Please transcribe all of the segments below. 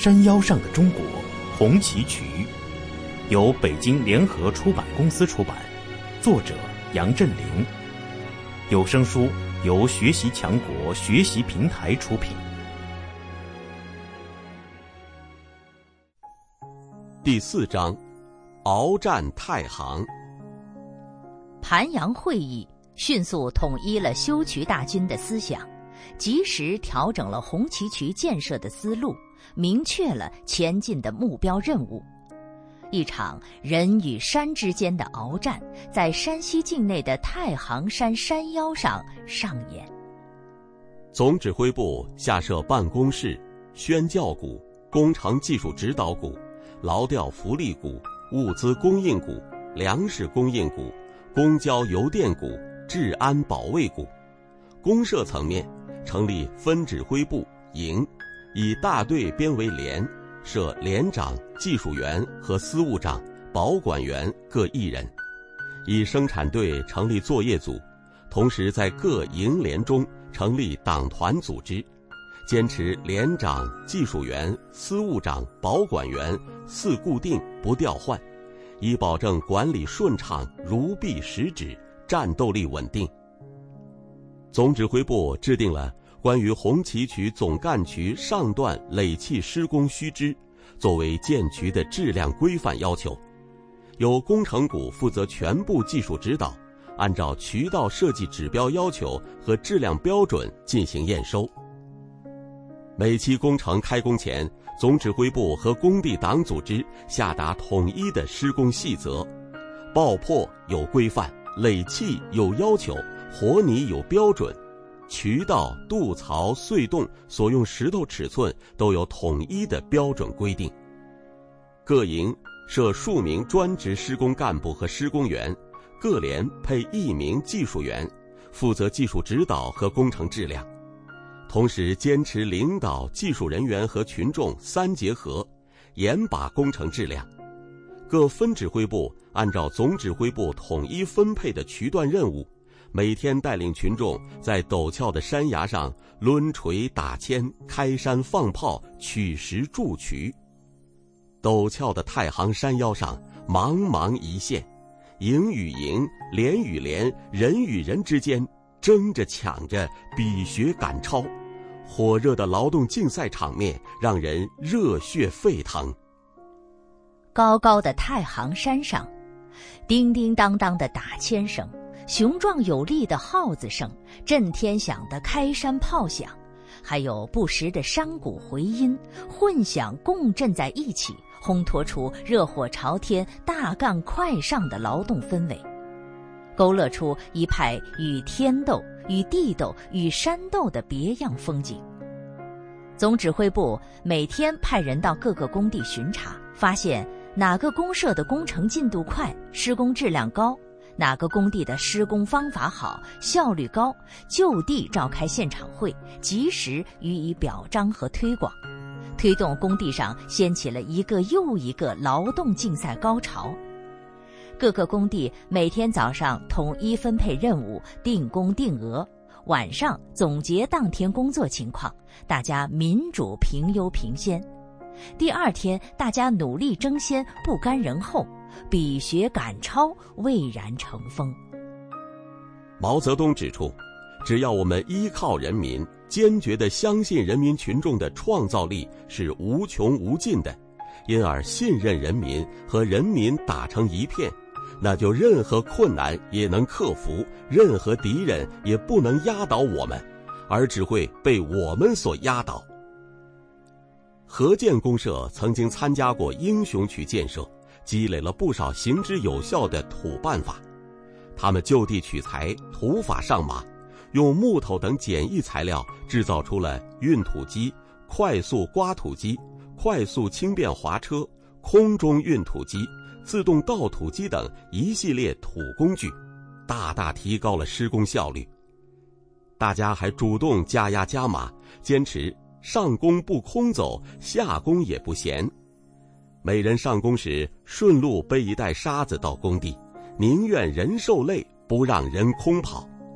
山腰上的中国》红旗渠，由北京联合出版公司出版，作者杨振宁。有声书由学习强国学习平台出品。 第4章，鏖战太行。 盘阳会议迅速统一了修渠大军的思想，及时调整了红旗渠建设的思路，明确了前进的目标任务。一场人与山之间的鏖战在山西境内的太行山山腰上上演。 总指挥部下设办公室、宣教股、工程技术指导股、劳调福利股、物资供应股、粮食供应股、公交邮电股、治安保卫股。公社层面成立分指挥部、营，以大队编为连，设连长、技术员和司务长、保管员各1人，以生产队成立作业组，同时在各营连中成立党团组织，坚持连长、技术员、司务长、保管员4固定不调换，以保证管理顺畅、如臂使指、战斗力稳定。总指挥部制定了关于红旗渠总干渠上段垒砌施工须知作为建渠的质量规范要求，由工程股负责全部技术指导，按照渠道设计指标要求和质量标准进行验收。每期工程开工前，总指挥部和工地党组织下达统一的施工细则，爆破有规范，垒砌有要求，和泥有标准，渠道、渡槽、隧洞所用石头尺寸都有统一的标准规定。各营设数名专职施工干部和施工员，各连配1名技术员，负责技术指导和工程质量，同时坚持领导、技术人员和群众3结合，严把工程质量。各分指挥部按照总指挥部统一分配的渠段任务，每天带领群众在陡峭的山崖上抡锤打铅、开山放炮、取石筑渠。陡峭的太行山腰上茫茫一线，营与营、连与连、人与人之间争着抢着比学赶超，火热的劳动竞赛场面让人热血沸腾。 高高的太行山上，叮叮当当的打铅声，雄壮有力的号子声，震天响的开山炮响，还有不时的山谷回音，混响共振在一起，烘托出热火朝天、大干快上的劳动氛围，勾勒出一派与天斗、与地斗、与山斗的别样风景。总指挥部每天派人到各个工地巡查，发现哪个公社的工程进度快、施工质量高，哪个工地的施工方法好、效率高，就地召开现场会，及时予以表彰和推广，推动工地上掀起了一个又一个劳动竞赛高潮。各个工地每天早上统一分配任务，定工定额，晚上总结当天工作情况，大家民主评优评先。第2天大家努力争先，不甘人后，比学赶超，蔚然成风。 毛泽东指出，只要我们依靠人民，坚决地相信人民群众的创造力是无穷无尽的，因而信任人民，和人民打成一片，那就任何困难也能克服，任何敌人也不能压倒我们，而只会被我们所压倒。河建公社曾经参加过英雄渠建设，积累了不少行之有效的土办法。他们就地取材，土法上马，用木头等简易材料制造出了运土机、快速刮土机、快速轻便滑车、空中运土机、自动倒土机等一系列土工具，大大提高了施工效率。大家还主动加压加码，坚持上工不空走，下工也不闲。每人上工时顺路背一袋沙子到工地，宁愿人受累，不让人空跑。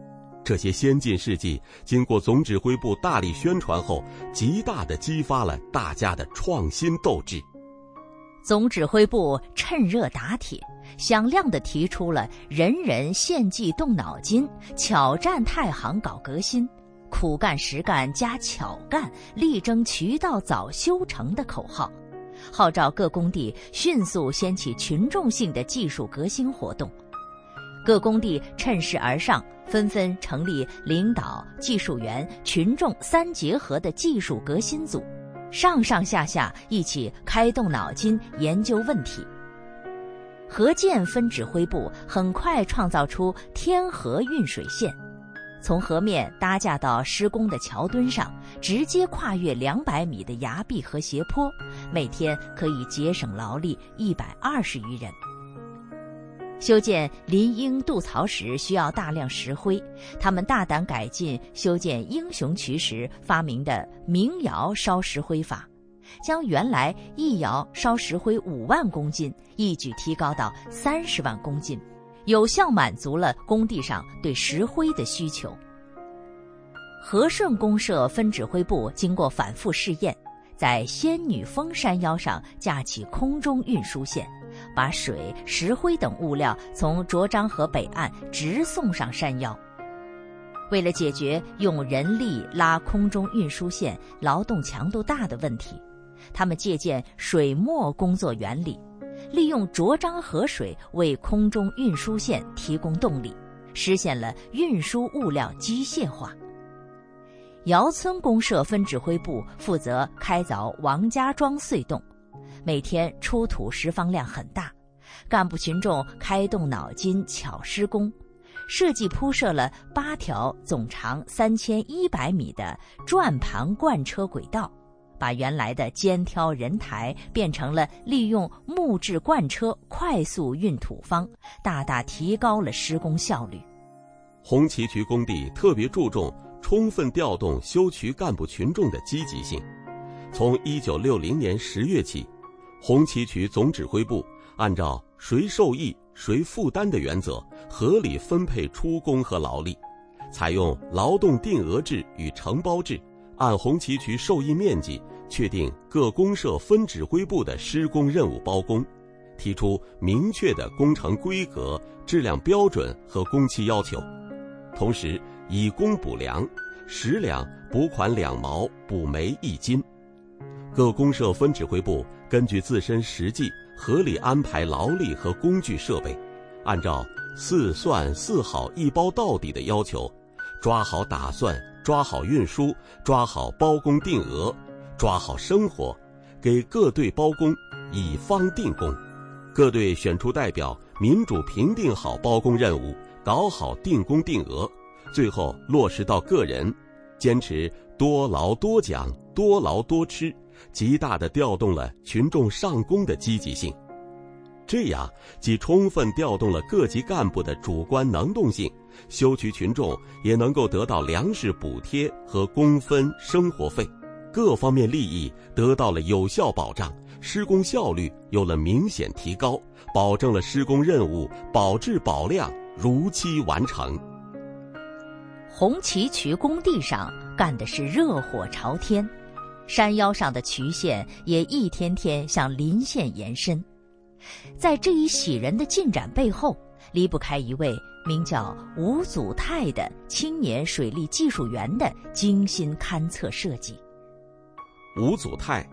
这些先进事迹经过总指挥部大力宣传后，极大地激发了大家的创新斗志。 总指挥部趁热打铁，响亮地提出了人人献计动脑筋，巧战太行搞革新，苦干实干加巧干，力争渠道早修成的口号，号召各工地迅速掀起群众性的技术革新活动。各工地趁势而上，纷纷成立领导、技术员、群众三结合的技术革新组，上上下下一起开动脑筋研究问题。河建分指挥部很快创造出天河运水线，从河面搭架到施工的桥墩上，直接跨越200米的崖壁和斜坡，每天可以节省劳力120余人。修建临英渡槽时需要大量石灰，他们大胆改进修建英雄渠时发明的明窑烧石灰法，将原来一窑烧石灰5万公斤一举提高到30万公斤，有效满足了工地上对石灰的需求。和顺公社分指挥部经过反复试验，在仙女峰山腰上架起空中运输线，把水、石灰等物料从卓漳河北岸直送上山腰。为了解决用人力拉空中运输线劳动强度大的问题，他们借鉴水墨工作原理，利用卓漳河水为空中运输线提供动力，实现了运输物料机械化。窑村公社分指挥部负责开凿王家庄隧洞，每天出土石方量很大，干部群众开动脑筋巧施工，设计铺设了8条总长3100米的转盘贯车轨道，把原来的肩挑人台变成了利用木质贯车快速运土方，大大提高了施工效率。 红旗渠工地特别注重充分调动修渠干部群众的积极性。从1960年10月起，红旗渠总指挥部按照谁受益谁负担的原则，合理分配出工和劳力，采用劳动定额制与承包制，按红旗渠受益面积确定各公社分指挥部的施工任务包工，提出明确的工程规格、质量标准和工期要求，同时以工补粮，10两补款2毛，补煤1斤。各公社分指挥部根据自身实际，合理安排劳力和工具设备，按照4算4好1包到底的要求，抓好打算，抓好运输，抓好包工定额，抓好生活，给各队包工，以方定工。各队选出代表，民主评定好包工任务，搞好定工定额，最后落实到个人，坚持多劳多奖，多劳多吃，极大地调动了群众上工的积极性。这样既充分调动了各级干部的主观能动性，修渠群众也能够得到粮食补贴和工分、生活费，各方面利益得到了有效保障，施工效率有了明显提高，保证了施工任务保质保量，如期完成。 红旗渠工地上干的是热火朝天，山腰上的渠线也一天天向邻县延伸。在这一喜人的进展背后，离不开一位名叫吴祖泰的青年水利技术员的精心勘测设计。 吴祖泰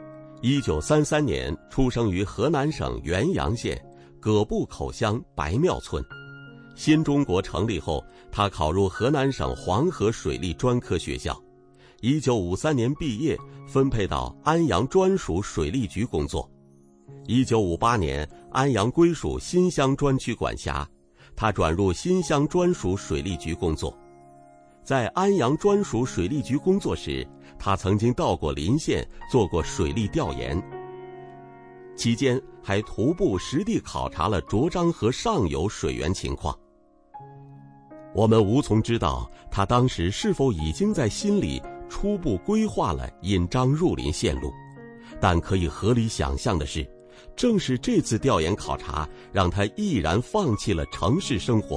1933年出生于河南省原阳县葛布口乡白庙村。新中国成立后，他考入河南省黄河水利专科学校。1953年毕业，分配到安阳专属水利局工作。1958年，安阳归属新乡专区管辖，他转入新乡专属水利局工作。在安阳专属水利局工作时，他曾经到过邻县做过水利调研，期间还徒步实地考察了卓漳河上游水源情况。我们无从知道他当时是否已经在心里初步规划了引漳入林线路，但可以合理想象的是，正是这次调研考察让他毅然放弃了城市生活，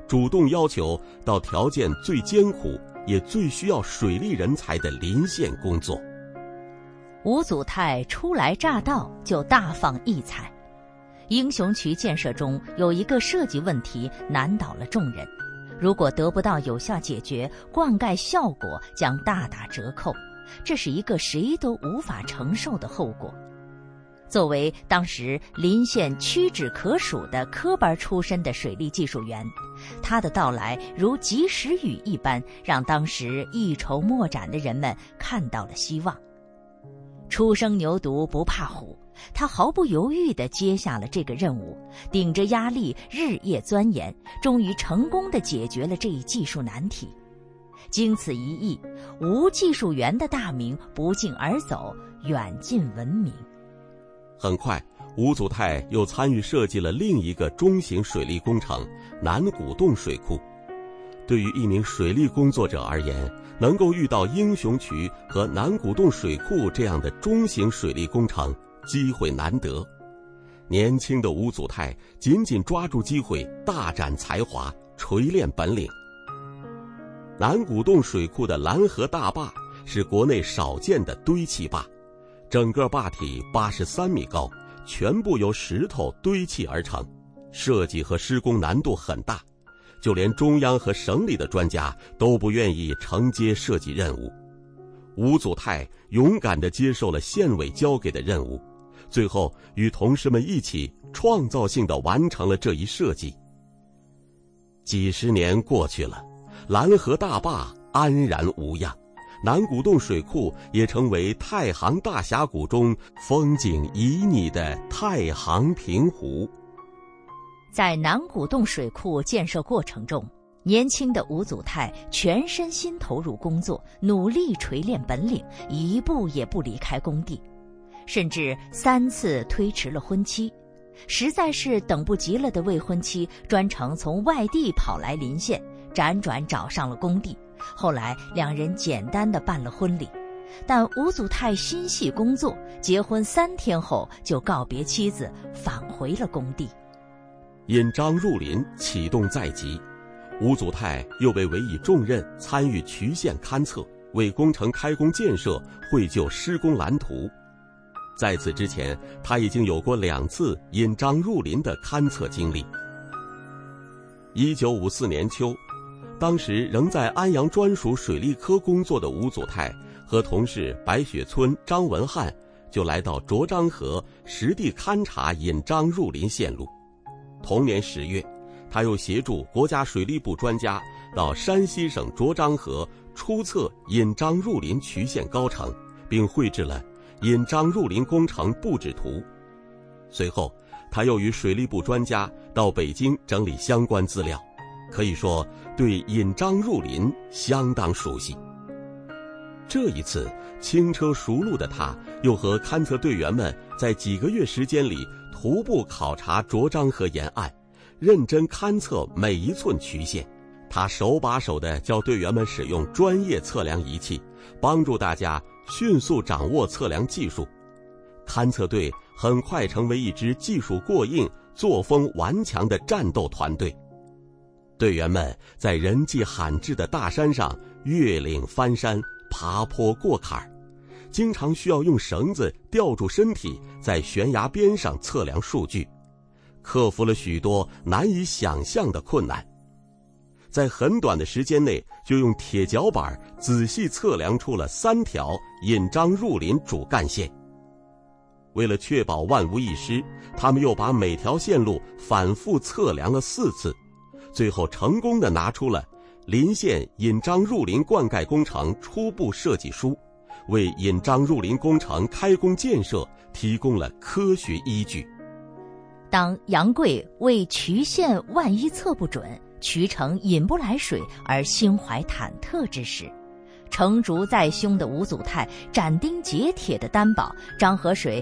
主动要求到条件最艰苦也最需要水利人才的临县工作。 吴祖泰初来乍到就大放异彩。英雄渠建设中有一个设计问题难倒了众人，如果得不到有效解决，灌溉效果将大打折扣，这是一个谁都无法承受的后果。作为当时临县屈指可数的科班出身的水利技术员，他的到来如及时雨一般，让当时一筹莫展的人们看到了希望。初生牛犊不怕虎，他毫不犹豫地接下了这个任务，顶着压力日夜钻研，终于成功地解决了这一技术难题。经此一役，吴技术员的大名不胫而走，远近闻名。 很快，吴祖泰又参与设计了另一个中型水利工程南古洞水库。对于一名水利工作者而言，能够遇到英雄渠和南古洞水库这样的中型水利工程，机会难得。年轻的吴祖泰紧紧抓住机会，大展才华，锤炼本领。南古洞水库的拦河大坝是国内少见的堆砌坝，整个坝体83米高，全部由石头堆砌而成，设计和施工难度很大，就连中央和省里的专家都不愿意承接设计任务。吴祖泰勇敢地接受了县委交给的任务，最后与同事们一起创造性地完成了这一设计。几十年过去了，拦河大坝安然无恙，南古洞水库也成为太行大峡谷中风景旖旎的太行平湖。 在南古洞水库建设过程中，年轻的吴祖泰全身心投入工作，努力锤炼本领，一步也不离开工地，甚至3次推迟了婚期。实在是等不及了的未婚妻专程从外地跑来临县，辗转找上了工地。后来两人简单地办了婚礼，但吴祖泰心系工作，结婚3天后就告别妻子，返回了工地。 引章入林启动在即，吴祖泰又被委以重任，参与渠县勘测，为工程开工建设绘就施工蓝图。在此之前，他已经有过2次引章入林的勘测经历。1954年秋，当时仍在安阳专属水利科工作的吴祖泰和同事白雪村、张文汉就来到卓漳河实地勘察引章入林线路。同年10月，他又协助国家水利部专家到山西省卓漳河初测引章入林渠线高程，并绘制了引章入林工程布置图。随后，他又与水利部专家到北京整理相关资料，可以说对引章入林相当熟悉。这一次轻车熟路的他，又和勘测队员们在几个月时间里徒步考察卓漳河沿岸，认真勘测每一寸渠线。他手把手地教队员们使用专业测量仪器，帮助大家迅速掌握测量技术。勘测队很快成为一支技术过硬、作风顽强的战斗团队。队员们在人迹罕至的大山上越岭翻山、爬坡过坎，经常需要用绳子吊住身体，在悬崖边上测量数据，克服了许多难以想象的困难。在很短的时间内，就用铁脚板仔细测量出了3条引章入林主干线。为了确保万无一失，他们又把每条线路反复测量了4次，最后成功地拿出了临县引章入林灌溉工程初步设计书，为引章入林工程开工建设提供了科学依据。 当杨贵为渠线万一测不准，渠成引不来水而心怀忐忑之时，成竹在胸的吴祖泰斩钉截铁地担保漳河水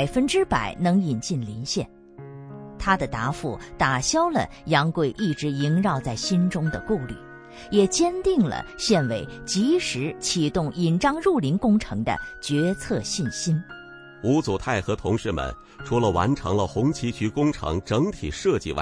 100%能引进临县。他的答复打消了杨贵一直萦绕在心中的顾虑，也坚定了县委及时启动引章入林工程的决策信心。 吴祖泰和同事们除了完成了红旗渠工程整体设计外，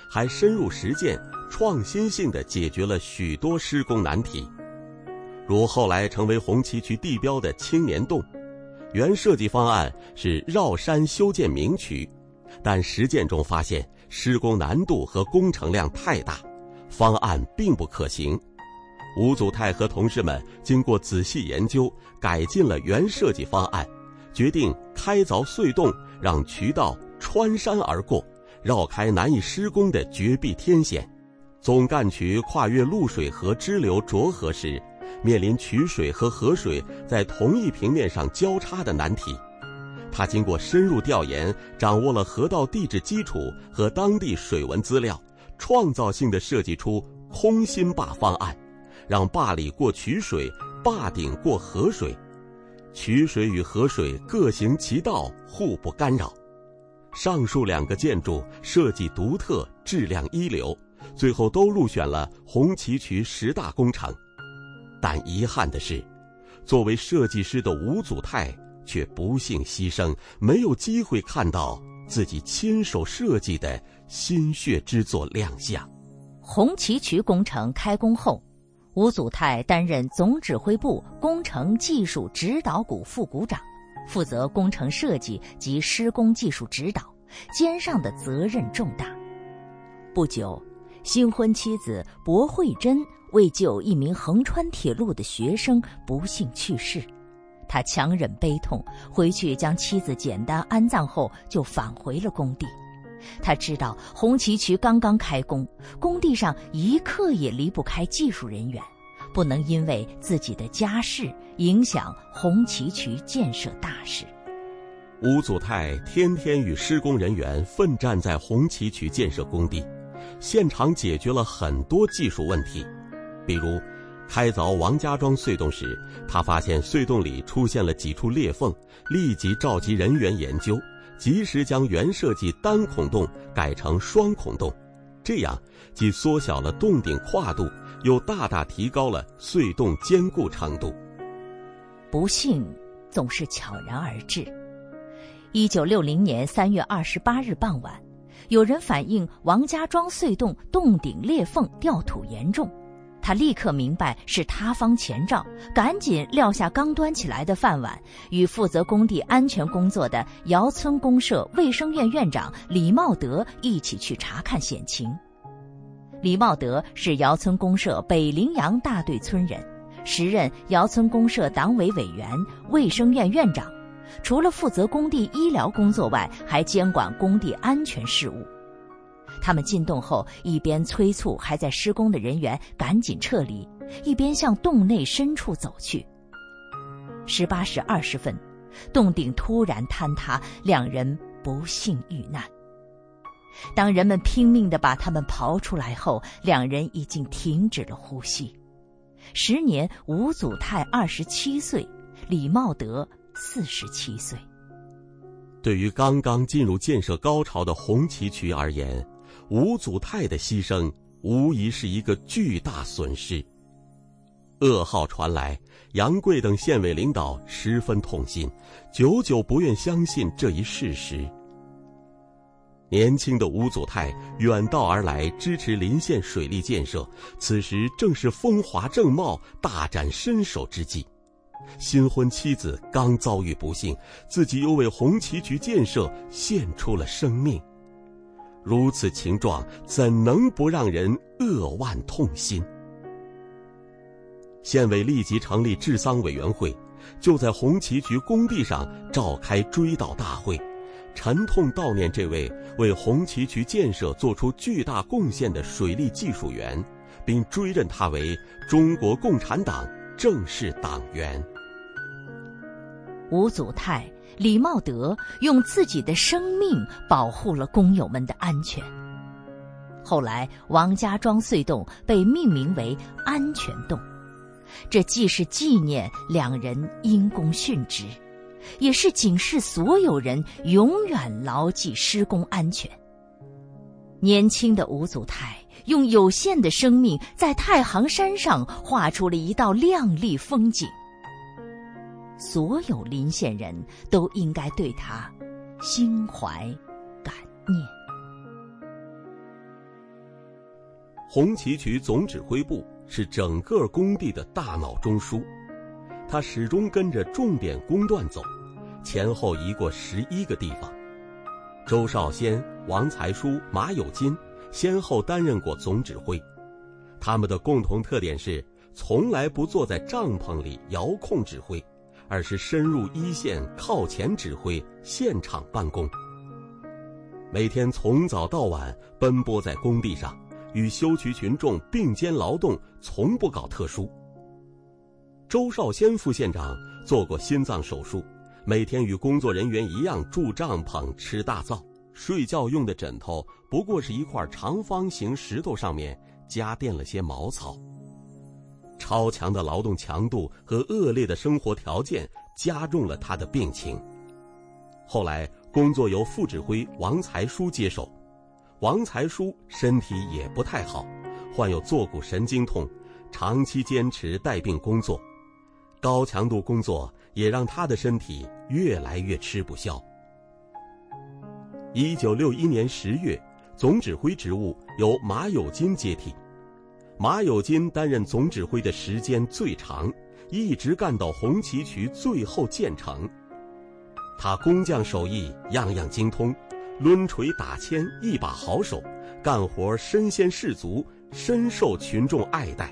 还深入实践，创新性地解决了许多施工难题。如后来成为红旗渠地标的青年洞，原设计方案是绕山修建明渠，但实践中发现施工难度和工程量太大，方案并不可行。吴祖泰和同事们经过仔细研究，改进了原设计方案，决定开凿隧洞，让渠道穿山而过，绕开难以施工的绝壁天险。总干渠跨越露水河支流浊河时，面临渠水和河水在同一平面上交叉的难题。他经过深入调研，掌握了河道地质基础和当地水文资料，创造性地设计出空心坝方案，让坝里过渠水，坝顶过河水，渠水与河水各行其道，互不干扰。上述2个建筑设计独特，质量一流，最后都入选了红旗渠10大工程。但遗憾的是，作为设计师的吴祖泰却不幸牺牲，没有机会看到自己亲手设计的心血之作亮相。 红旗渠工程开工后，吴祖泰担任总指挥部工程技术指导股副股长，负责工程设计及施工技术指导，肩上的责任重大。不久，新婚妻子薄惠珍为救一名横穿铁路的学生不幸去世，他强忍悲痛，回去将妻子简单安葬后就返回了工地。他知道红旗渠刚刚开工，工地上一刻也离不开技术人员，不能因为自己的家事影响红旗渠建设大事。 吴祖泰天天与施工人员奋战在红旗渠建设工地，现场解决了很多技术问题。比如开凿王家庄隧洞时，他发现隧洞里出现了几处裂缝，立即召集人员研究，及时将原设计单孔洞改成双孔洞，这样既缩小了洞顶跨度，又大大提高了隧洞坚固程度。 不幸总是悄然而至。1960年3月28日傍晚，有人反映王家庄隧洞洞顶裂缝掉土严重，他立刻明白是他方前兆，赶紧撂下刚端起来的饭碗，与负责工地安全工作的窑村公社卫生院院长李茂德一起去查看险情。李茂德是窑村公社北陵阳大队村人，时任窑村公社党委委员、卫生院院长，除了负责工地医疗工作外，还监管工地安全事务。他们进洞后，一边催促还在施工的人员赶紧撤离，一边向洞内深处走去。18时20分，洞顶突然坍塌，2人不幸遇难。当人们拼命地把他们刨出来后，2人已经停止了呼吸。时年吴祖泰27岁，李茂德47岁。 对于刚刚进入建设高潮的红旗渠而言，吴祖泰的牺牲无疑是一个巨大损失。噩耗传来，杨贵等县委领导十分痛心，久久不愿相信这一事实。年轻的吴祖泰远道而来支持临县水利建设，此时正是风华正茂、大展身手之际。新婚妻子刚遭遇不幸，自己又为红旗渠建设献出了生命，如此情状怎能不让人扼腕痛心？县委立即成立治丧委员会，就在红旗渠工地上召开追悼大会，沉痛悼念这位为红旗渠建设做出巨大贡献的水利技术员，并追认他为中国共产党正式党员。 吴祖泰、李茂德用自己的生命保护了工友们的安全。后来王家庄隧洞被命名为安全洞，这既是纪念2人因公殉职，也是警示所有人永远牢记施工安全。年轻的吴祖泰用有限的生命在太行山上画出了一道亮丽风景，所有临县人都应该对他心怀感念。 红旗渠总指挥部是整个工地的大脑中枢，他始终跟着重点工段走，前后移过11个地方。周少先、王才书、马有金先后担任过总指挥，他们的共同特点是从来不坐在帐篷里遥控指挥，而是深入一线靠前指挥，现场办公。每天从早到晚奔波在工地上，与修渠群众并肩劳动，从不搞特殊。周少先副县长做过心脏手术，每天与工作人员一样住帐篷吃大灶，睡觉用的枕头不过是一块长方形石头上面加垫了些茅草。超强的劳动强度和恶劣的生活条件加重了他的病情。后来工作由副指挥王才书接手，王才书身体也不太好，患有坐骨神经痛，长期坚持带病工作，高强度工作也让他的身体越来越吃不消。1961年10月，总指挥职务由马有金接替。马有金担任总指挥的时间最长，一直干到红旗渠最后建成。他工匠手艺样样精通，抡锤打铅一把好手，干活身先士卒，深受群众爱戴。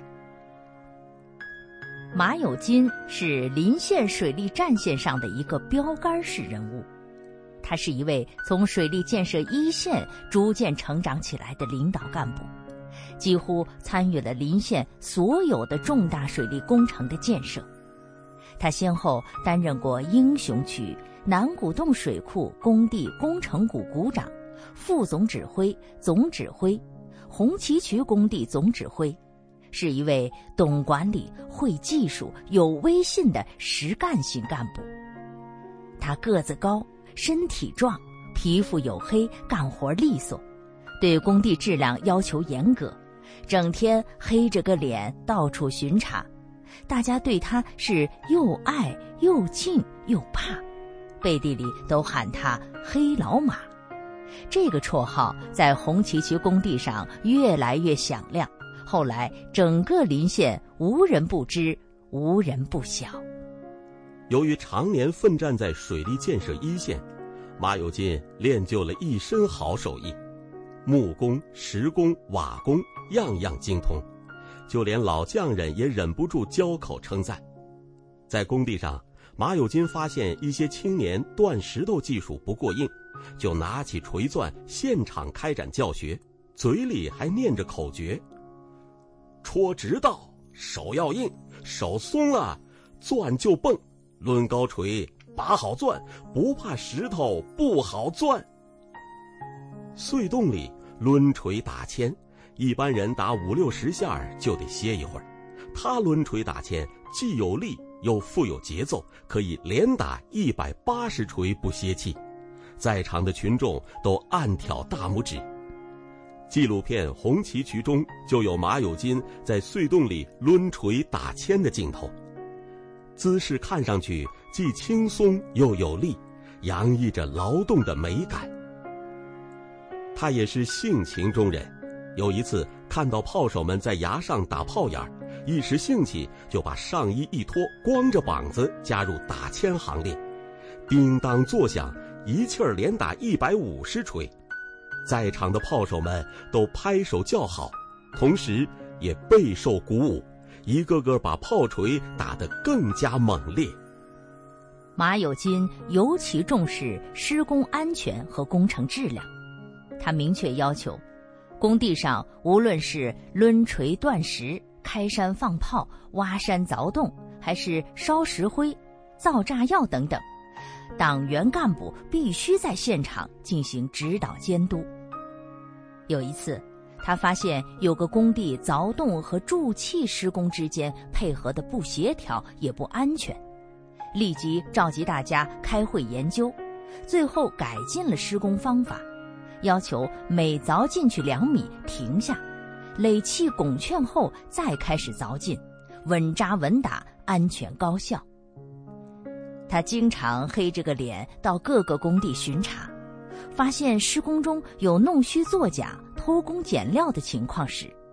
马有金是临县水利战线上的一个标杆式人物，他是一位从水利建设一线逐渐成长起来的领导干部，几乎参与了临县所有的重大水利工程的建设。他先后担任过英雄渠、南古洞水库工地工程股股长、副总指挥、总指挥、红旗渠工地总指挥，是一位懂管理、会技术、有威信的实干型干部。他个子高，身体壮，皮肤黝黑，干活利索，对工地质量要求严格，整天黑着个脸到处巡查，大家对他是又爱又敬又怕，背地里都喊他黑老马。这个绰号在红旗渠工地上越来越响亮，后来整个临县无人不知，无人不晓。 由于常年奋战在水利建设一线，马有金练就了一身好手艺，木工、石工、瓦工样样精通，就连老匠人也忍不住交口称赞。在工地上，马有金发现一些青年锻石头技术不过硬，就拿起锤钻现场开展教学，嘴里还念着口诀：戳直道，手要硬，手松了钻就蹦，抡高锤把好钻，不怕石头不好钻。隧洞里抡锤打铅，一般人打50-60下就得歇一会儿，他抡锤打铅既有力又富有节奏，可以连打180锤不歇气，在场的群众都暗挑大拇指。纪录片《红旗渠》中就有马有金在隧洞里抡锤打铅的镜头，姿势看上去既轻松又有力，洋溢着劳动的美感。他也是性情中人，有一次看到炮手们在崖上打炮眼，一时兴起就把上衣一脱，光着膀子加入打铅行列，叮当作响，一气儿连打150锤。在场的炮手们都拍手叫好，同时也备受鼓舞，一个个把炮锤打得更加猛烈。 马有金尤其重视施工安全和工程质量，他明确要求工地上无论是抡锤断石、开山放炮、挖山凿洞，还是烧石灰、造炸药等等，党员干部必须在现场进行指导监督。有一次，他发现有个工地凿洞和贮气施工之间配合的不协调也不安全，立即召集大家开会研究，最后改进了施工方法，要求每凿进去2米停下，垒气拱券后再开始凿进，稳扎稳打，安全高效。他经常黑着个脸到各个工地巡查，发现施工中有弄虚作假、偷工减料的情况时，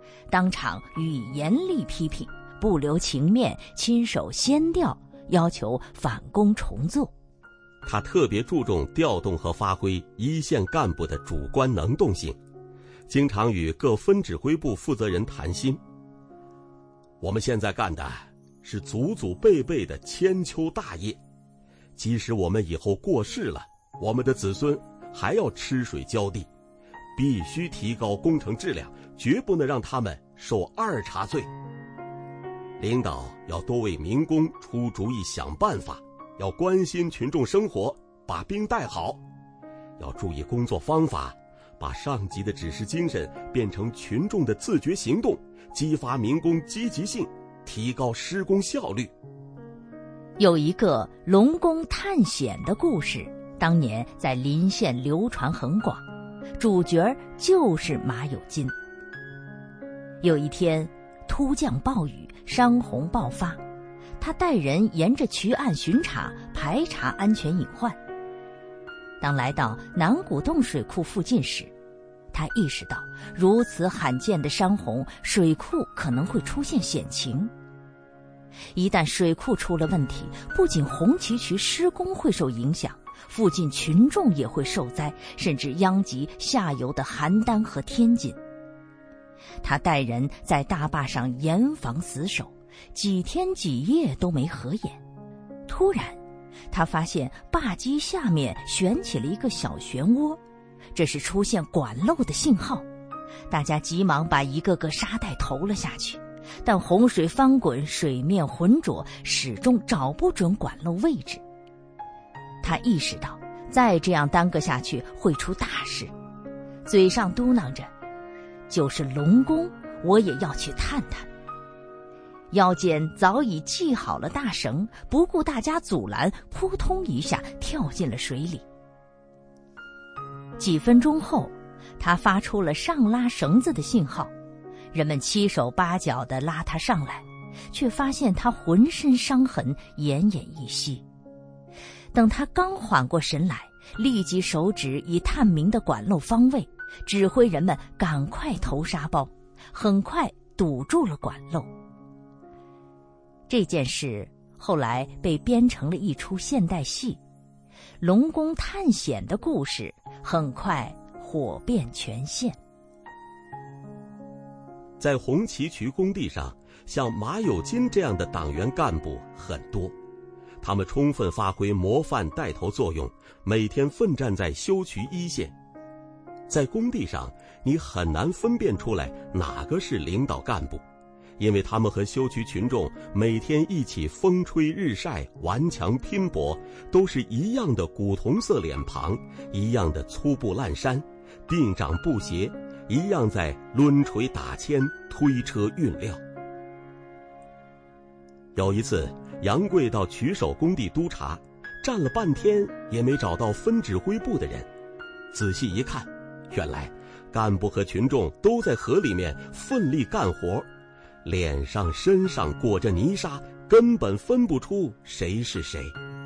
当场予以严厉批评，不留情面，亲手掀掉，要求返工重做。 他特别注重调动和发挥一线干部的主观能动性，经常与各分指挥部负责人谈心。我们现在干的是祖祖辈辈的千秋大业，即使我们以后过世了，我们的子孙还要吃水浇地，必须提高工程质量，绝不能让他们受二茬罪。领导要多为民工出主意想办法，要关心群众生活，把兵带好，要注意工作方法，把上级的指示精神变成群众的自觉行动，激发民工积极性，提高施工效率。 有一个龙宫探险的故事，当年在临县流传很广，主角就是马有金。有一天突降暴雨，山洪爆发，他带人沿着渠岸巡查，排查安全隐患。当来到南古洞水库附近时，他意识到如此罕见的山洪，水库可能会出现险情。一旦水库出了问题，不仅红旗渠施工会受影响，附近群众也会受灾，甚至殃及下游的邯郸和天津。他带人在大坝上严防死守，几天几夜都没合眼。突然他发现坝基下面悬起了一个小漩涡，这是出现管漏的信号。大家急忙把一个个沙袋投了下去，但洪水翻滚，水面浑浊，始终找不准管漏位置。他意识到再这样耽搁下去会出大事，嘴上嘟囔着，就是龙宫我也要去探探。腰间早已系好了大绳，不顾大家阻拦，扑通一下跳进了水里。几分钟后，他发出了上拉绳子的信号，人们七手八脚地拉他上来，却发现他浑身伤痕，奄奄一息。等他刚缓过神来，立即手指以探明的管漏方位，指挥人们赶快投沙包，很快堵住了管漏。这件事后来被编成了一出现代戏，龙宫探险的故事很快火遍全县。 在红旗渠工地上，像马有金这样的党员干部很多，他们充分发挥模范带头作用，每天奋战在修渠一线。在工地上，你很难分辨出来哪个是领导干部，因为他们和修渠群众每天一起风吹日晒，顽强拼搏，都是一样的古铜色脸庞，一样的粗布烂衫，锭掌布鞋，一样在抡锤打铅，推车运料。有一次，杨贵到渠首工地督查，站了半天也没找到分指挥部的人。仔细一看，原来干部和群众都在河里面奋力干活，脸上身上裹着泥沙，根本分不出谁是谁。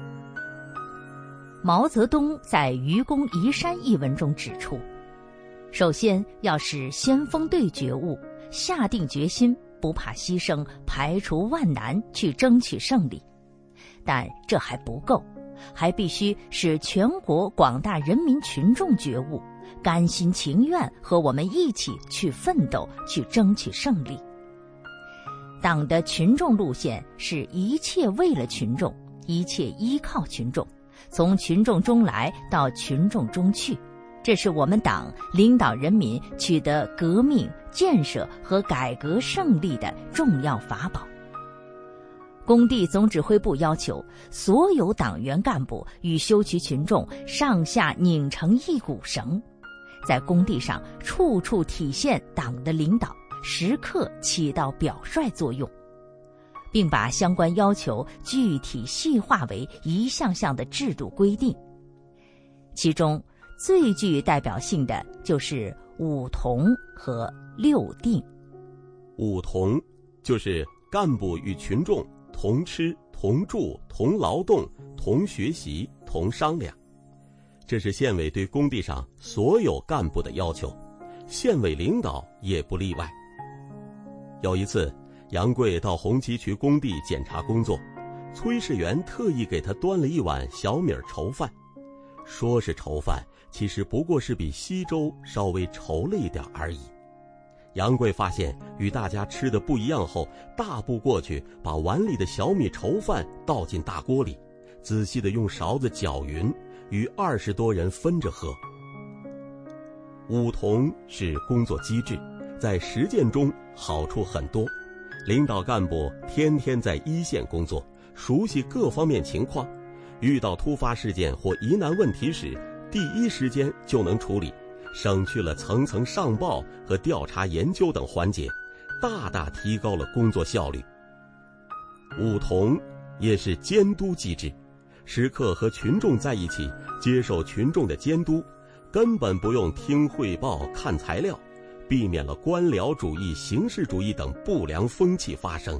毛泽东在《愚公移山》一文中指出，首先要使先锋队觉悟，下定决心，不怕牺牲，排除万难去争取胜利。但这还不够，还必须使全国广大人民群众觉悟，甘心情愿和我们一起去奋斗，去争取胜利。党的群众路线是一切为了群众，一切依靠群众，从群众中来到群众中去，这是我们党领导人民取得革命、建设和改革胜利的重要法宝。工地总指挥部要求所有党员干部与修渠群众上下拧成一股绳，在工地上处处体现党的领导，时刻起到表率作用，并把相关要求具体细化为一项项的制度规定。其中最具代表性的就是五同和六定。 五同就是干部与群众同吃、同住、同劳动、同学习、同商量，这是县委对工地上所有干部的要求，县委领导也不例外。 有一次，杨贵到红旗渠工地检查工作，炊事员特意给他端了一碗小米稠饭。说是稠饭，其实不过是比稀粥稍微稠了一点而已。杨贵发现与大家吃的不一样后，大步过去，把碗里的小米稠饭倒进大锅里，仔细地用勺子搅匀，与20多人分着喝。五同是工作机制，在实践中好处很多。领导干部天天在一线工作，熟悉各方面情况，遇到突发事件或疑难问题时，第一时间就能处理，省去了层层上报和调查研究等环节，大大提高了工作效率。五同也是监督机制，时刻和群众在一起，接受群众的监督，根本不用听汇报看材料，避免了官僚主义、形式主义等不良风气发生。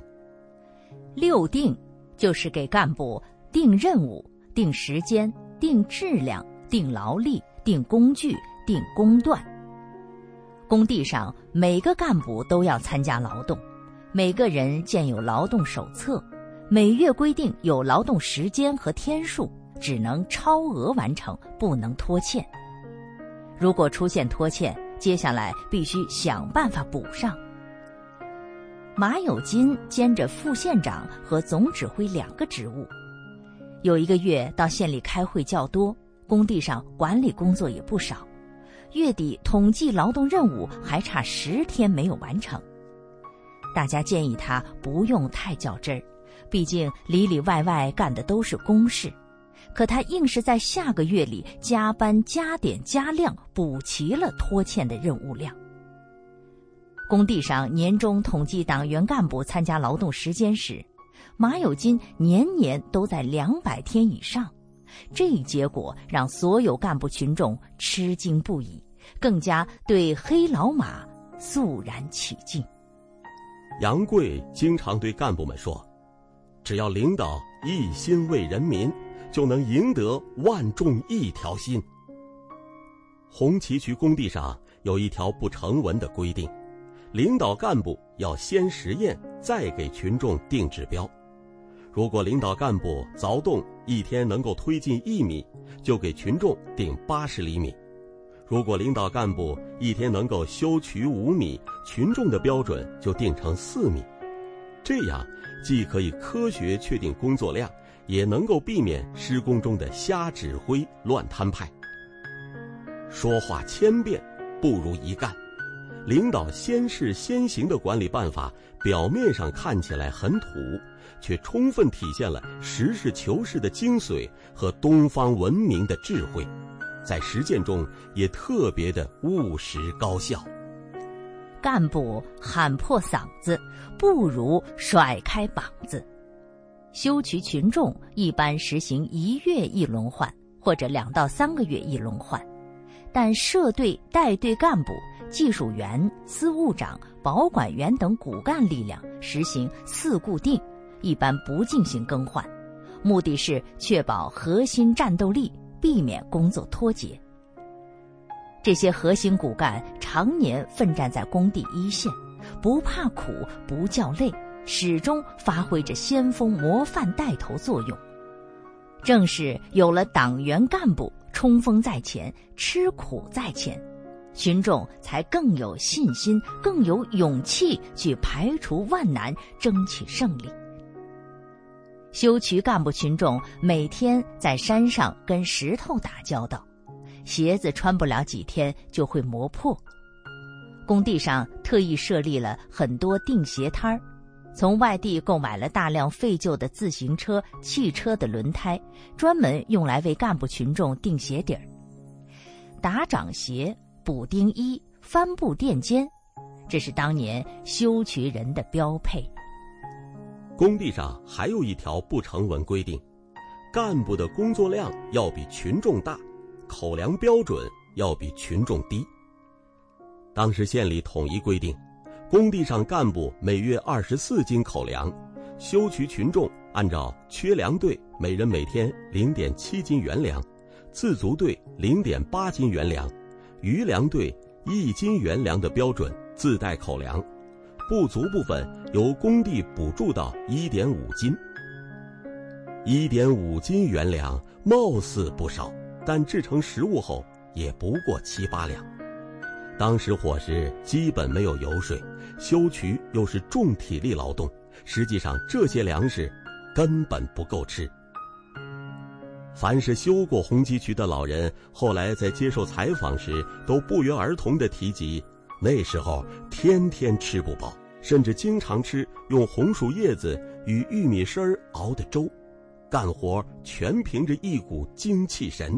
6定就是给干部定任务、定时间、定质量、定劳力、定工具、定工段。工地上每个干部都要参加劳动，每个人建有劳动手册，每月规定有劳动时间和天数，只能超额完成，不能拖欠。如果出现拖欠，接下来必须想办法补上。马有金兼着副县长和总指挥2个职务。有一个月到县里开会较多，工地上管理工作也不少，月底统计劳动任务还差10天没有完成。大家建议他不用太较真儿，毕竟里里外外干的都是公事，可他硬是在下个月里加班加点加量补齐了拖欠的任务量。工地上年终统计党员干部参加劳动时间时，马有金年年都在200天以上，这一结果让所有干部群众吃惊不已，更加对黑老马肃然起敬。 杨贵经常对干部们说，只要领导一心为人民，就能赢得万众一条心。红旗渠工地上有一条不成文的规定，领导干部要先实验，再给群众定指标。如果领导干部凿洞一天能够推进1米，就给群众定80厘米；如果领导干部一天能够修渠5米，群众的标准就定成4米。这样既可以科学确定工作量，也能够避免施工中的瞎指挥、乱摊派。说话千遍不如一干，领导先试先行的管理办法，表面上看起来很土，却充分体现了实事求是的精髓和东方文明的智慧，在实践中也特别的务实高效。 干部喊破嗓子，不如甩开膀子。修渠群众一般实行1月1轮换，或者2到3个月1轮换，但摄队、带队干部、技术员、司务长、保管员等骨干力量实行4固定，一般不进行更换，目的是确保核心战斗力，避免工作脱节。这些核心骨干常年奋战在工地一线，不怕苦，不叫累，始终发挥着先锋模范带头作用。正是有了党员干部冲锋在前，吃苦在前，群众才更有信心，更有勇气去排除万难，争取胜利。修渠干部群众每天在山上跟石头打交道，鞋子穿不了几天就会磨破。工地上特意设立了很多订鞋摊儿，从外地购买了大量废旧的自行车、汽车的轮胎，专门用来为干部群众订鞋底儿。打掌鞋、补丁衣、帆布垫肩，这是当年修渠人的标配。 工地上还有一条不成文规定，干部的工作量要比群众大，口粮标准要比群众低。当时县里统一规定，工地上干部每月24斤口粮，修渠群众按照缺粮队每人每天0.7斤原粮，自足队0.8斤原粮，余粮队1斤原粮的标准自带口粮， 不足部分由工地补助到1.5斤。1.5斤元粮貌似不少，但制成食物后也不过7、8两。当时伙食基本没有油水，修渠又是重体力劳动，实际上这些粮食根本不够吃。凡是修过红旗渠的老人，后来在接受采访时都不约而同地提及，那时候天天吃不饱，甚至经常吃用红薯叶子与玉米丝儿熬的粥，干活全凭着一股精气神。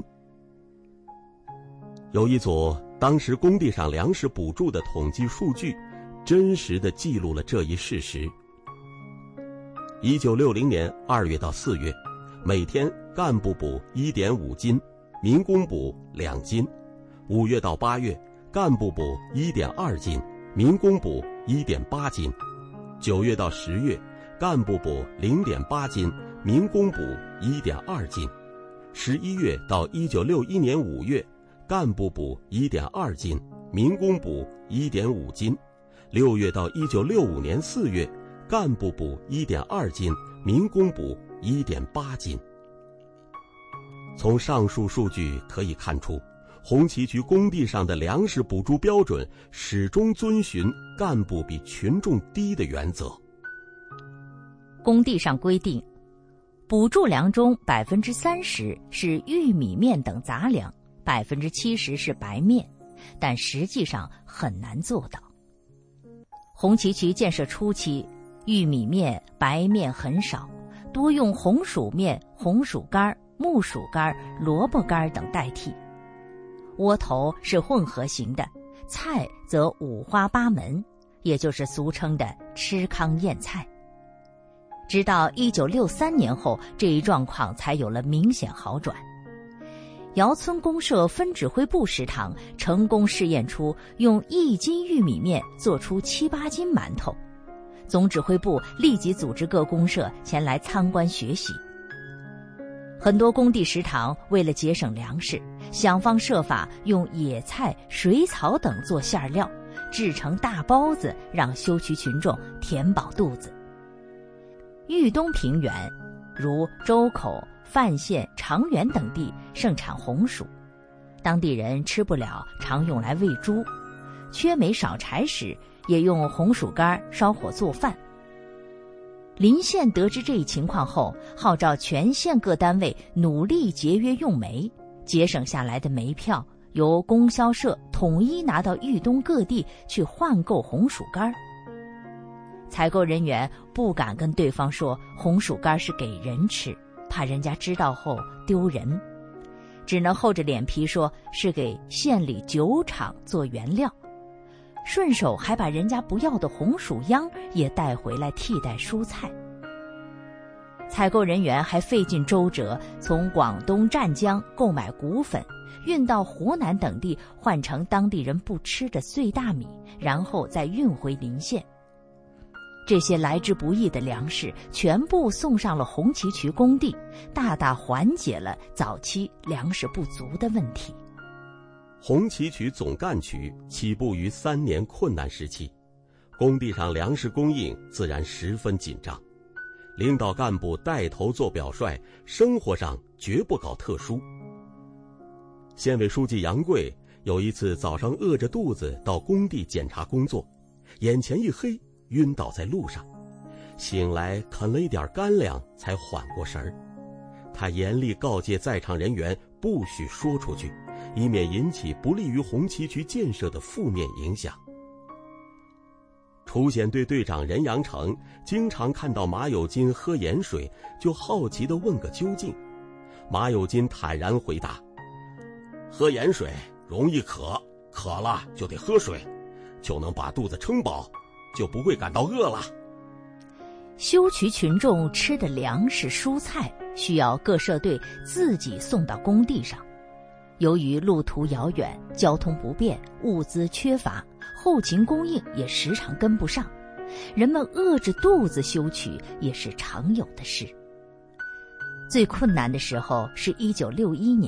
有一组当时工地上粮食补助的统计数据，真实地记录了这一事实。1960年2月到4月，每天干部补1.5斤，民工补2斤；5月到8月，干部补1.2斤，民工补1.8斤；9月到10月，干部补0.8斤，民工补1.2斤；11月到1961年5月，干部补1.2斤，民工补1.5斤；6月到1965年4月，干部补1.2斤，民工补1.8斤。从上述数据可以看出，红旗渠工地上的粮食补助标准始终遵循干部比群众低的原则。 工地上规定，补助粮中30%是玉米面等杂粮，70%是白面，但实际上很难做到。红旗渠建设初期，玉米面、白面很少，多用红薯面、红薯干、木薯干、萝卜干等代替。窝头是混合型的，菜则五花八门，也就是俗称的吃糠咽菜。直到1963年后，这一状况才有了明显好转。窑村公社分指挥部食堂成功试验出用1斤玉米面做出7、8斤馒头，总指挥部立即组织各公社前来参观学习。很多工地食堂为了节省粮食，想方设法用野菜、水草等做馅料，制成大包子，让修渠群众填饱肚子。豫东平原如周口、范县、长垣等地盛产红薯，当地人吃不了，常用来喂猪。缺煤少柴时，也用红薯干烧火做饭。临县得知这一情况后，号召全县各单位努力节约用煤，节省下来的煤票由供销社统一拿到豫东各地去换购红薯干。采购人员不敢跟对方说红薯干是给人吃，怕人家知道后丢人，只能厚着脸皮说是给县里酒厂做原料，顺手还把人家不要的红薯秧也带回来替代蔬菜。采购人员还费尽周折，从广东湛江购买谷粉，运到湖南等地换成当地人不吃的碎大米，然后再运回临县。这些来之不易的粮食全部送上了红旗渠工地，大大缓解了早期粮食不足的问题。 红旗渠总干渠起步于3年困难时期，工地上粮食供应自然十分紧张。领导干部带头做表率，生活上绝不搞特殊。县委书记杨贵有一次早上饿着肚子到工地检查工作，眼前一黑，晕倒在路上，醒来啃了一点干粮才缓过神儿。他严厉告诫在场人员不许说出去，以免引起不利于红旗渠建设的负面影响。出险队队长任阳成经常看到马有金喝盐水，就好奇地问个究竟。马有金坦然回答：喝盐水容易渴，渴了就得喝水，就能把肚子撑饱，就不会感到饿了。 修渠群众吃的粮食蔬菜需要各社队自己送到工地上，由于路途遥远，交通不便，物资缺乏，后勤供应也时常跟不上，人们饿着肚子修渠也是常有的事。最困难的时候是1961年，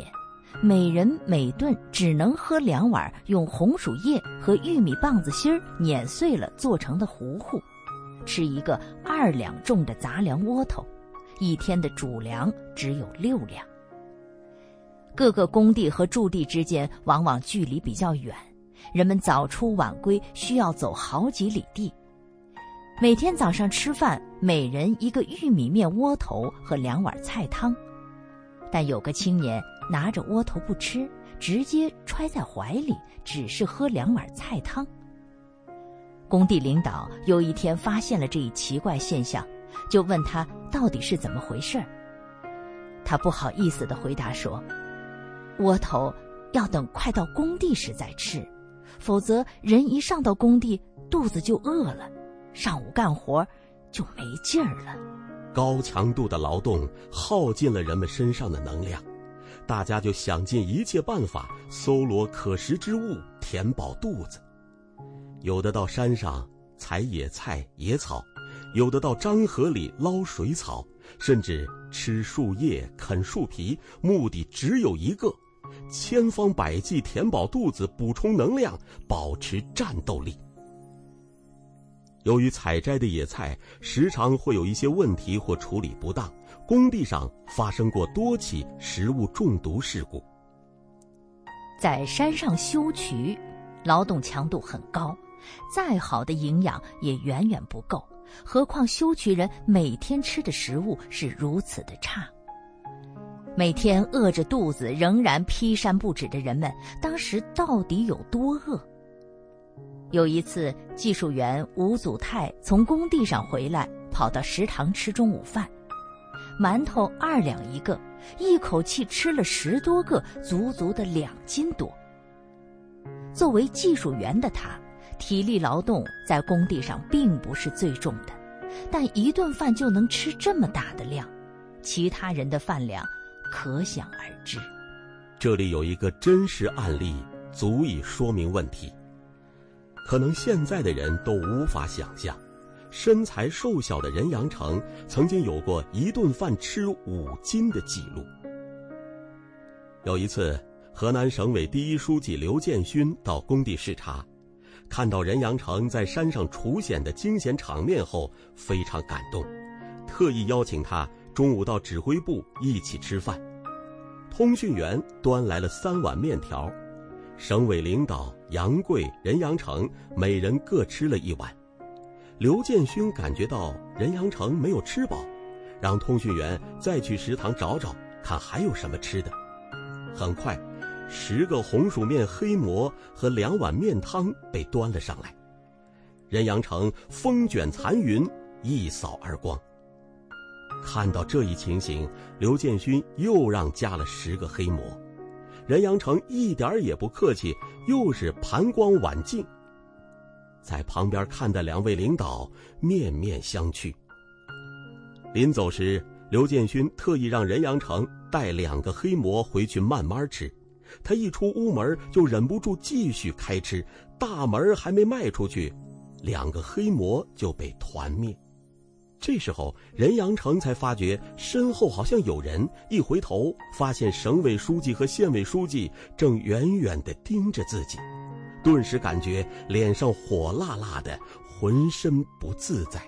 每人每顿只能喝2碗用红薯叶和玉米棒子芯碾碎了做成的糊糊，吃1个2两重的杂粮窝头，一天的主粮只有6两。各个工地和驻地之间往往距离比较远，人们早出晚归，需要走好几里地。每天早上吃饭，每人1个玉米面窝头和2碗菜汤，但有个青年拿着窝头不吃，直接揣在怀里，只是喝2碗菜汤。工地领导有一天发现了这一奇怪现象，就问他到底是怎么回事。他不好意思地回答说，窝头要等快到工地时再吃，否则人一上到工地肚子就饿了，上午干活就没劲儿了。 高强度的劳动耗尽了人们身上的能量，大家就想尽一切办法搜罗可食之物，填饱肚子。有的到山上采野菜野草，有的到漳河里捞水草，甚至吃树叶啃树皮，目的只有一个，千方百计填饱肚子，补充能量，保持战斗力。由于采摘的野菜时常会有一些问题或处理不当，工地上发生过多起食物中毒事故。 在山上修渠，劳动强度很高，再好的营养也远远不够，何况修渠人每天吃的食物是如此的差。每天饿着肚子仍然披山不止的人们，当时到底有多饿？有一次，技术员吴祖泰从工地上回来，跑到食堂吃中午饭，馒头2两1个，一口气吃了10多个，足足的2斤多。作为技术员的他，体力劳动在工地上并不是最重的，但一顿饭就能吃这么大的量，其他人的饭量可想而知。 这里有一个真实案例，足以说明问题。可能现在的人都无法想象，身材瘦小的任阳程曾经有过一顿饭吃5斤的记录。有一次，河南省委第一书记刘建勋到工地视察，看到任阳程在山上除险的惊险场面后，非常感动，特意邀请他中午到指挥部一起吃饭。通讯员端来了3碗面条，省委领导杨贵、任阳程每人各吃了1碗。刘建勋感觉到任阳程没有吃饱，让通讯员再去食堂找找，看还有什么吃的。很快10个红薯面黑馍和2碗面汤被端了上来，任阳程风卷残云，一扫而光。看到这一情形，刘建勋又让加了10个黑馍，任阳程一点也不客气，又是盘光碗净。在旁边看的2位领导面面相觑。临走时，刘建勋特意让任阳程带2个黑馍回去慢慢吃，他一出屋门就忍不住继续开吃，大门还没迈出去，2个黑馍就被团灭。这时候任阳程才发觉身后好像有人，一回头发现省委书记和县委书记正远远地盯着自己，顿时感觉脸上火辣辣的，浑身不自在。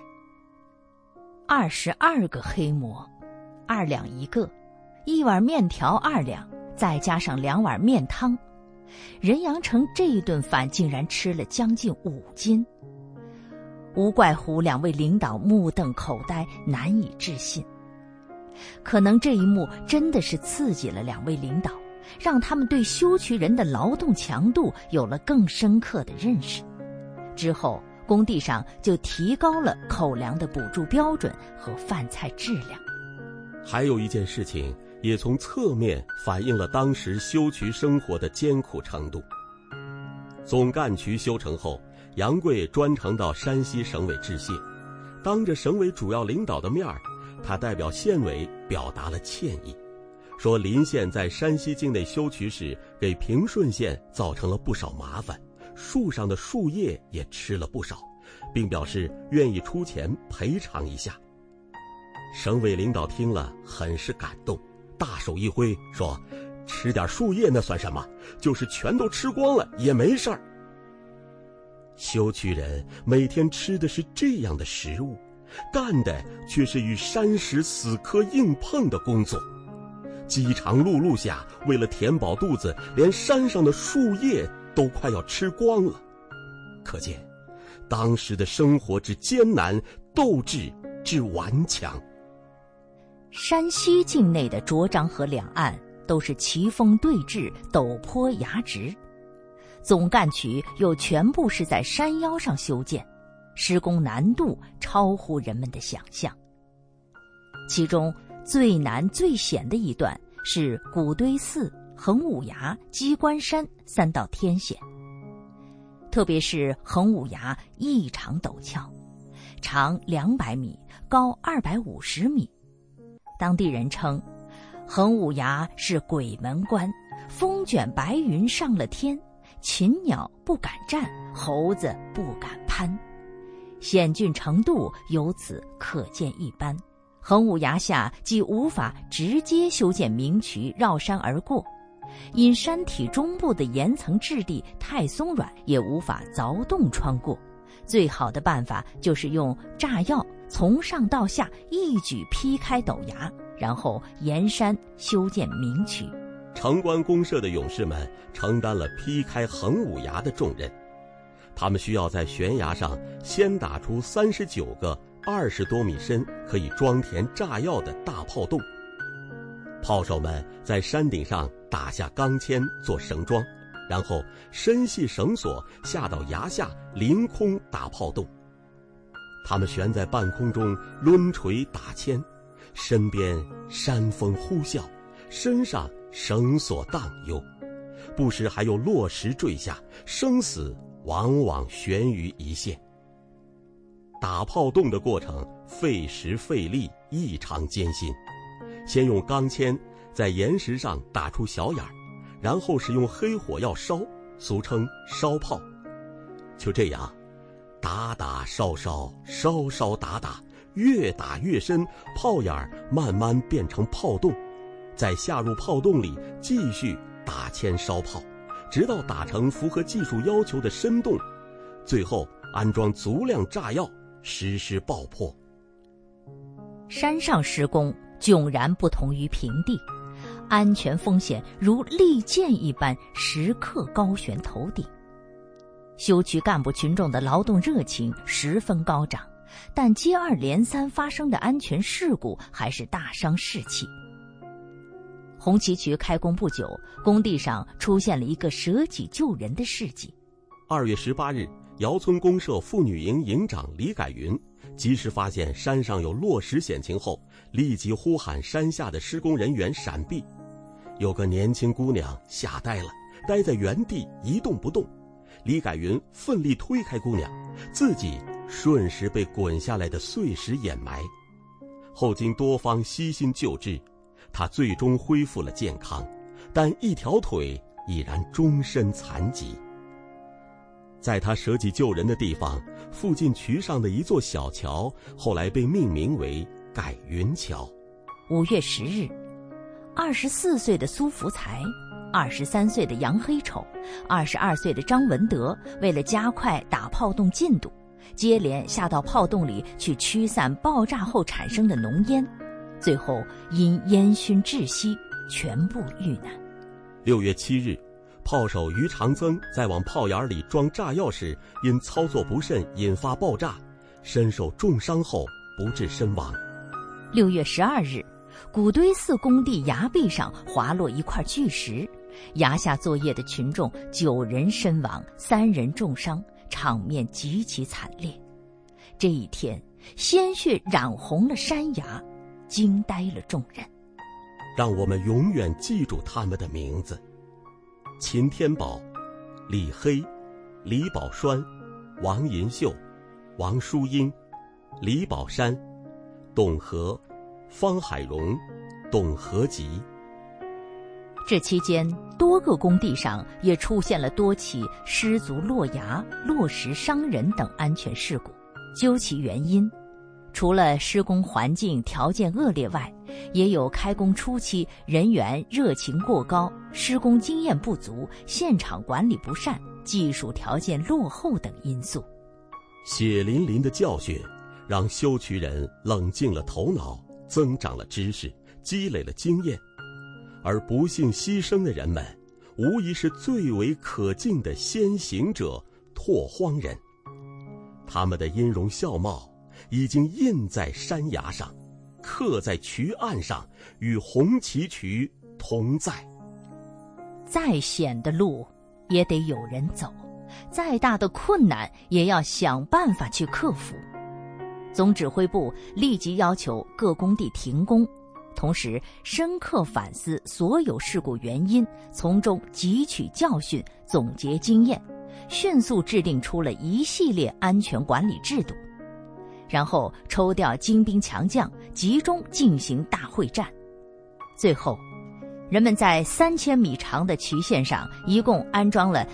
22个黑馍，2两1个，1碗面条2两，再加上2碗面汤，任阳程这一顿饭竟然吃了将近5斤。无怪乎2位领导目瞪口呆，难以置信。可能这一幕真的是刺激了2位领导，让他们对修渠人的劳动强度有了更深刻的认识。之后，工地上就提高了口粮的补助标准和饭菜质量。 还有一件事情也从侧面反映了当时修渠生活的艰苦程度。总干渠修成后，杨贵专程到山西省委致谢，当着省委主要领导的面，他代表县委表达了歉意，说临县在山西境内修渠时给平顺县造成了不少麻烦，树上的树叶也吃了不少，并表示愿意出钱赔偿一下。省委领导听了很是感动，大手一挥说，吃吃点树叶那算什么？就是全都吃光了也没事儿。修渠人每天吃的是这样的食物，干的却是与山石死磕硬碰的工作。饥肠辘辘下，为了填饱肚子，连山上的树叶都快要吃光了。可见当时的生活之艰难，斗志之顽强。 山西境内的涿漳河两岸都是奇峰对峙，陡坡崖直，总干渠又全部是在山腰上修建，施工难度超乎人们的想象。其中最难最险的一段是古堆寺、横五崖、鸡冠山3道天险，特别是横五崖异常陡峭，长200米，高250米。当地人称横五崖是鬼门关，风卷白云上了天，禽鸟不敢站，猴子不敢攀，险峻程度由此可见一斑。横五崖下既无法直接修建明渠绕山而过，因山体中部的岩层质地太松软，也无法凿洞穿过。最好的办法就是用炸药从上到下一举劈开陡崖，然后沿山修建明渠。 城关公社的勇士们承担了劈开横五崖的重任，他们需要在悬崖上先打出39个20多米深可以装填炸药的大炮洞。炮手们在山顶上打下钢钎做绳桩，然后深系绳索下到崖下凌空打炮洞。他们悬在半空中抡锤打钎，身边山风呼啸，身上绳索荡悠，不时还有落石坠下，生死往往悬于一线。打炮洞的过程费时费力，异常艰辛。先用钢钎在岩石上打出小眼儿，然后使用黑火药烧，俗称烧炮。就这样打打烧烧，烧烧打打，越打越深，炮眼儿慢慢变成炮洞，再下入炮洞里继续打钎烧炮，直到打成符合技术要求的深洞，最后安装足量炸药，实施爆破。 山上施工迥然不同于平地，安全风险如利剑一般时刻高悬头顶。修渠干部群众的劳动热情十分高涨，但接二连三发生的安全事故还是大伤士气。红旗渠开工不久，工地上出现了一个舍己救人的事迹。 2月18日，姚村公社妇女营营长李改云及时发现山上有落石险情后，立即呼喊山下的施工人员闪避。有个年轻姑娘吓呆了，待在原地一动不动。李改云奋力推开姑娘，自己瞬时被滚下来的碎石掩埋。后经多方悉心救治，她最终恢复了健康，但一条腿已然终身残疾。在她舍己救人的地方，附近渠上的一座小桥后来被命名为改云桥。 5月10日，24岁的苏福才、23岁的杨黑丑、22岁的张文德为了加快打炮洞进度，接连下到炮洞里去驱散爆炸后产生的浓烟，最后因烟熏窒息，全部遇难。 6月7日，炮手于长增在往炮眼里装炸药时，因操作不慎引发爆炸，身受重伤后不治身亡。 6月12日，古堆寺工地崖壁上滑落一块巨石，崖下作业的群众9人身亡，3人重伤，场面极其惨烈。这一天，鲜血染红了山崖，惊呆了众人。 让我们永远记住他们的名字：秦天宝、李黑、李宝栓、王银秀、王淑英、李宝山、董和、方海荣、董和吉。 这期间，多个工地上也出现了多起失足落崖、落石伤人等安全事故。究其原因， 除了施工环境条件恶劣外，也有开工初期人员热情过高、施工经验不足、现场管理不善、技术条件落后等因素。 血淋淋的教训让修渠人冷静了头脑，增长了知识，积累了经验，而不幸牺牲的人们无疑是最为可敬的先行者拓荒人。他们的音容笑貌已经印在山崖上，刻在渠岸上，与红旗渠同在。 再险的路也得有人走，再大的困难也要想办法去克服。总指挥部立即要求各工地停工，同时深刻反思所有事故原因，从中汲取教训，总结经验，迅速制定出了一系列安全管理制度。然后抽调精兵强将，集中进行大会战。最后，人们在3000米长的渠线上一共安装了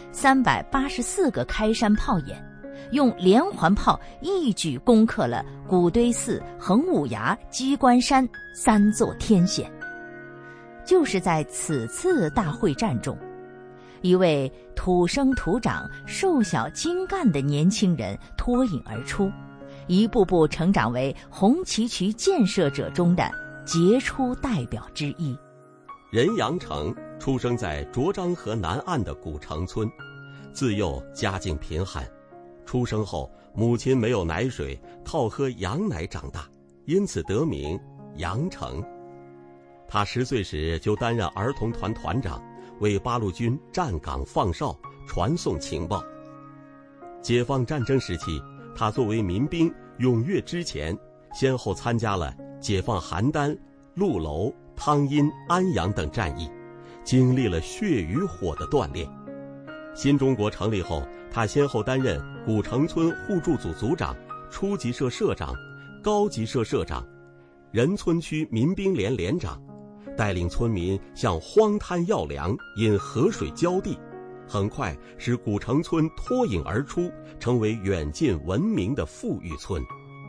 384个开山炮眼，用连环炮一举攻克了古堆寺、横武崖、鸡冠山3座天险。就是在此次大会战中，一位土生土长、瘦小精干的年轻人脱颖而出，一步步成长为红旗渠建设者中的杰出代表之一。 任阳成出生在卓漳河南岸的古城村，自幼家境贫寒，出生后母亲没有奶水，靠喝羊奶长大，因此得名阳成。他10岁时就担任儿童团团长，为八路军站岗放哨，传送情报。解放战争时期，他作为民兵踊跃支前，先后参加了解放邯郸、陆楼、汤阴、安阳等战役，经历了血与火的锻炼。新中国成立后，他先后担任古城村互助组组长、初级社社长、高级社社长、任村区民兵连连长，带领村民向荒滩要粮，引河水浇地，很快使古城村脱颖而出，成为远近闻名的富裕村。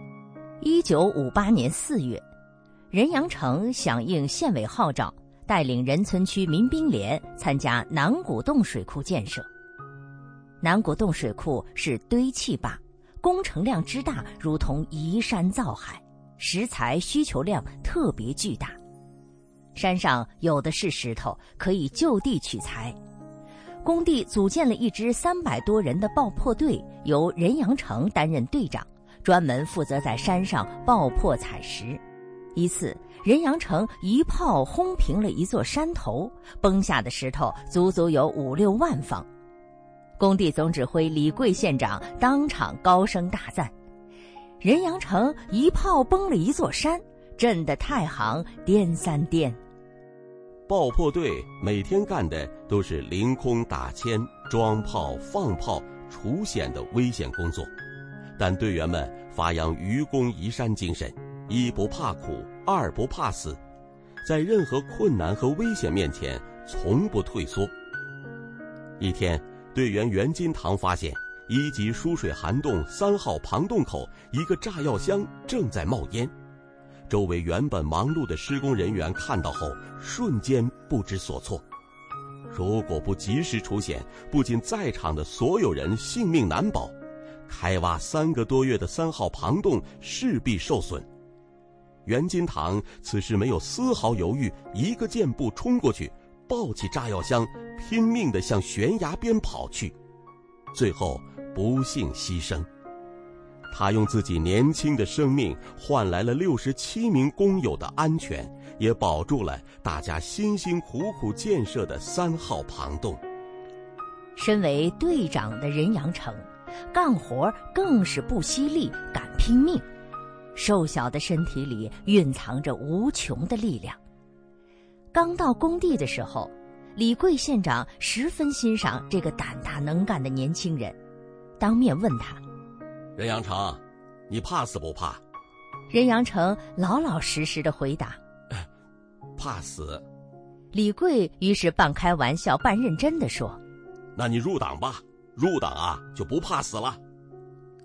1958年4月，任阳成响应县委号召，带领任村区民兵连参加南古洞水库建设。南古洞水库是堆砌坝，工程量之大如同移山造海，石材需求量特别巨大。山上有的是石头，可以就地取材。工地组建了一支300多人的爆破队，由任阳成担任队长，专门负责在山上爆破采石。一次，任阳成一炮轰平了一座山头，崩下的石头足足有5-6万方。工地总指挥李贵县长当场高声大赞：任阳成一炮崩了一座山，震得太行颠三颠。 爆破队每天干的都是凌空打铅、装炮、放炮、除险的危险工作，但队员们发扬愚公移山精神，一不怕苦，二不怕死，在任何困难和危险面前从不退缩。一天，队员袁金堂发现1级输水涵洞3号旁洞口一个炸药箱正在冒烟，周围原本忙碌的施工人员看到后瞬间不知所措。如果不及时出现，不仅在场的所有人性命难保，开挖3个多月的3号旁洞势必受损。袁金堂此时没有丝毫犹豫，一个箭步冲过去，抱起炸药箱，拼命地向悬崖边跑去，最后不幸牺牲。他用自己年轻的生命换来了67名工友的安全，也保住了大家辛辛苦苦建设的3号旁洞。 身为队长的任阳成，干活更是不惜力，敢拼命。瘦小的身体里蕴藏着无穷的力量。刚到工地的时候，李贵县长十分欣赏这个胆大能干的年轻人，当面问他： 任阳成，你怕死不怕？ 任阳成老老实实的回答： 怕死。 李贵于是半开玩笑半认真地说： 那你入党吧，入党啊就不怕死了。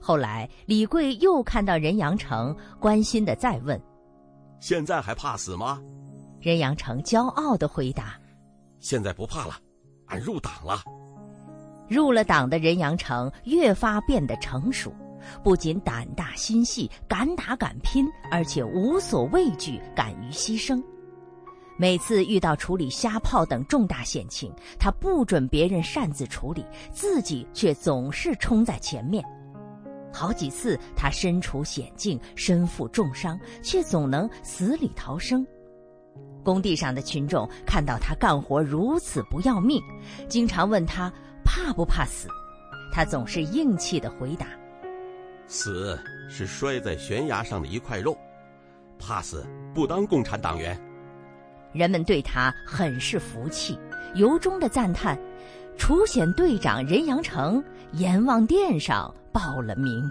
后来李贵又看到任阳城，关心地再问： 现在还怕死吗？ 任阳城骄傲地回答： 现在不怕了，俺入党了。 入了党的任阳城越发变得成熟，不仅胆大心细，敢打敢拼，而且无所畏惧，敢于牺牲。每次遇到处理虾炮等重大险情，他不准别人擅自处理，自己却总是冲在前面。好几次他身处险境，身负重伤，却总能死里逃生。工地上的群众看到他干活如此不要命，经常问他怕不怕死，他总是硬气地回答： 死是摔在悬崖上的一块肉，怕死不当共产党员。 人们对他很是服气，由衷地赞叹：除险队长任阳城阎王殿上报了名。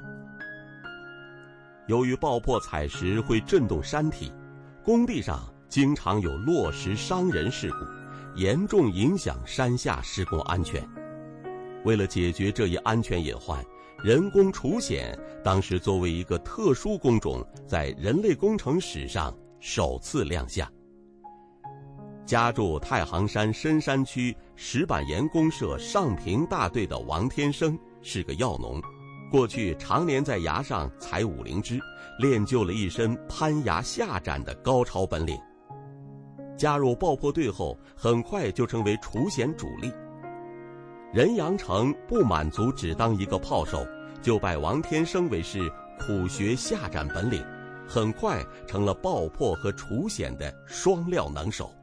由于爆破采石会震动山体，工地上经常有落石伤人事故，严重影响山下施工安全。为了解决这一安全隐患，人工除险当时作为一个特殊工种，在人类工程史上首次亮相。家住太行山深山区石板岩公社上平大队的王天生是个药农，过去常年在崖上采五灵芝，练就了一身攀崖下斩的高超本领。加入爆破队后，很快就成为除险主力。任阳城不满足只当一个炮手，就拜王天生为师，苦学下斩本领，很快成了爆破和除险的双料能手。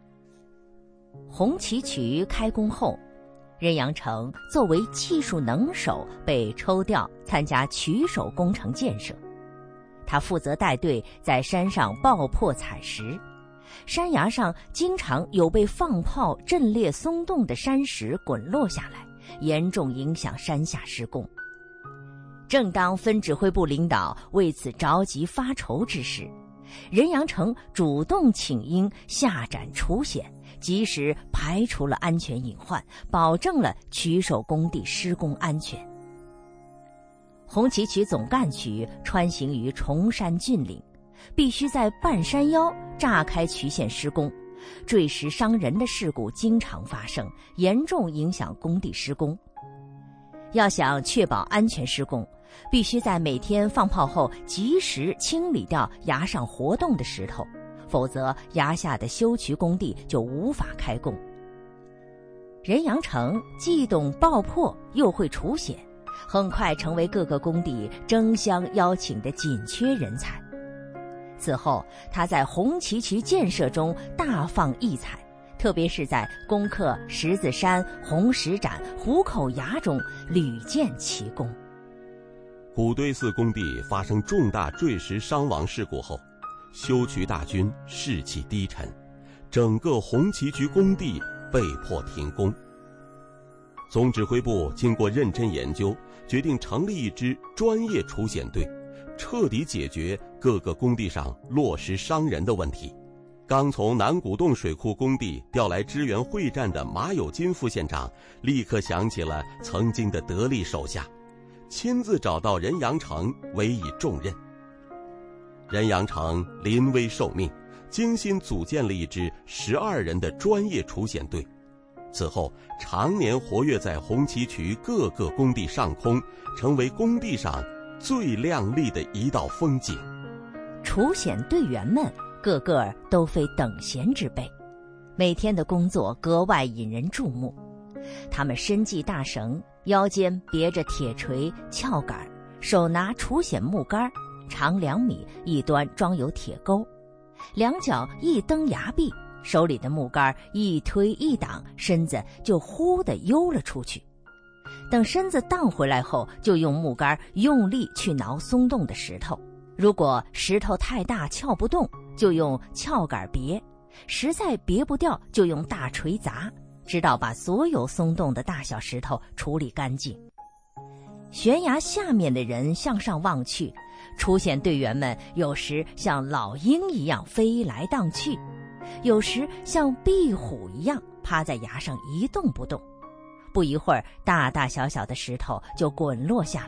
红旗渠开工后，任阳城作为技术能手被抽调参加渠首工程建设。他负责带队在山上爆破采石，山崖上经常有被放炮震裂松动的山石滚落下来，严重影响山下施工。正当分指挥部领导为此着急发愁之时，任阳城主动请缨下斩除险，及时排除了安全隐患，保证了渠首工地施工安全。红旗渠总干渠穿行于崇山峻岭，必须在半山腰炸开渠线施工，坠石伤人的事故经常发生，严重影响工地施工。要想确保安全施工，必须在每天放炮后及时清理掉崖上活动的石头，否则崖下的修渠工地就无法开工。任阳城既懂爆破又会除险，很快成为各个工地争相邀请的紧缺人才。此后他在红旗渠建设中大放异彩，特别是在攻克石子山、红石斩、虎口崖中屡建奇功。 古堆寺工地发生重大坠石伤亡事故后，修渠大军士气低沉，整个红旗渠工地被迫停工。总指挥部经过认真研究，决定成立一支专业除险队，彻底解决各个工地上落石伤人的问题。刚从南古洞水库工地调来支援会战的马有金副县长立刻想起了曾经的得力手下，亲自找到任阳城委以重任。任阳城临危受命，精心组建了一支12人的专业除险队，此后常年活跃在红旗渠各个工地上空，成为工地上最亮丽的一道风景。 除险队员们个个都非等闲之辈，每天的工作格外引人注目。他们身系大绳，腰间别着铁锤、撬杆，手拿除险木杆，长2米，一端装有铁钩，两脚一蹬崖壁，手里的木杆一推一挡，身子就忽地悠了出去。等身子荡回来后，就用木杆用力去挠松动的石头，如果石头太大撬不动，就用撬杆别，实在别不掉，就用大锤砸，直到把所有松动的大小石头处理干净。悬崖下面的人向上望去，除险队员们有时像老鹰一样飞来荡去，有时像壁虎一样趴在崖上一动不动。不一会儿，大大小小的石头就滚落下来，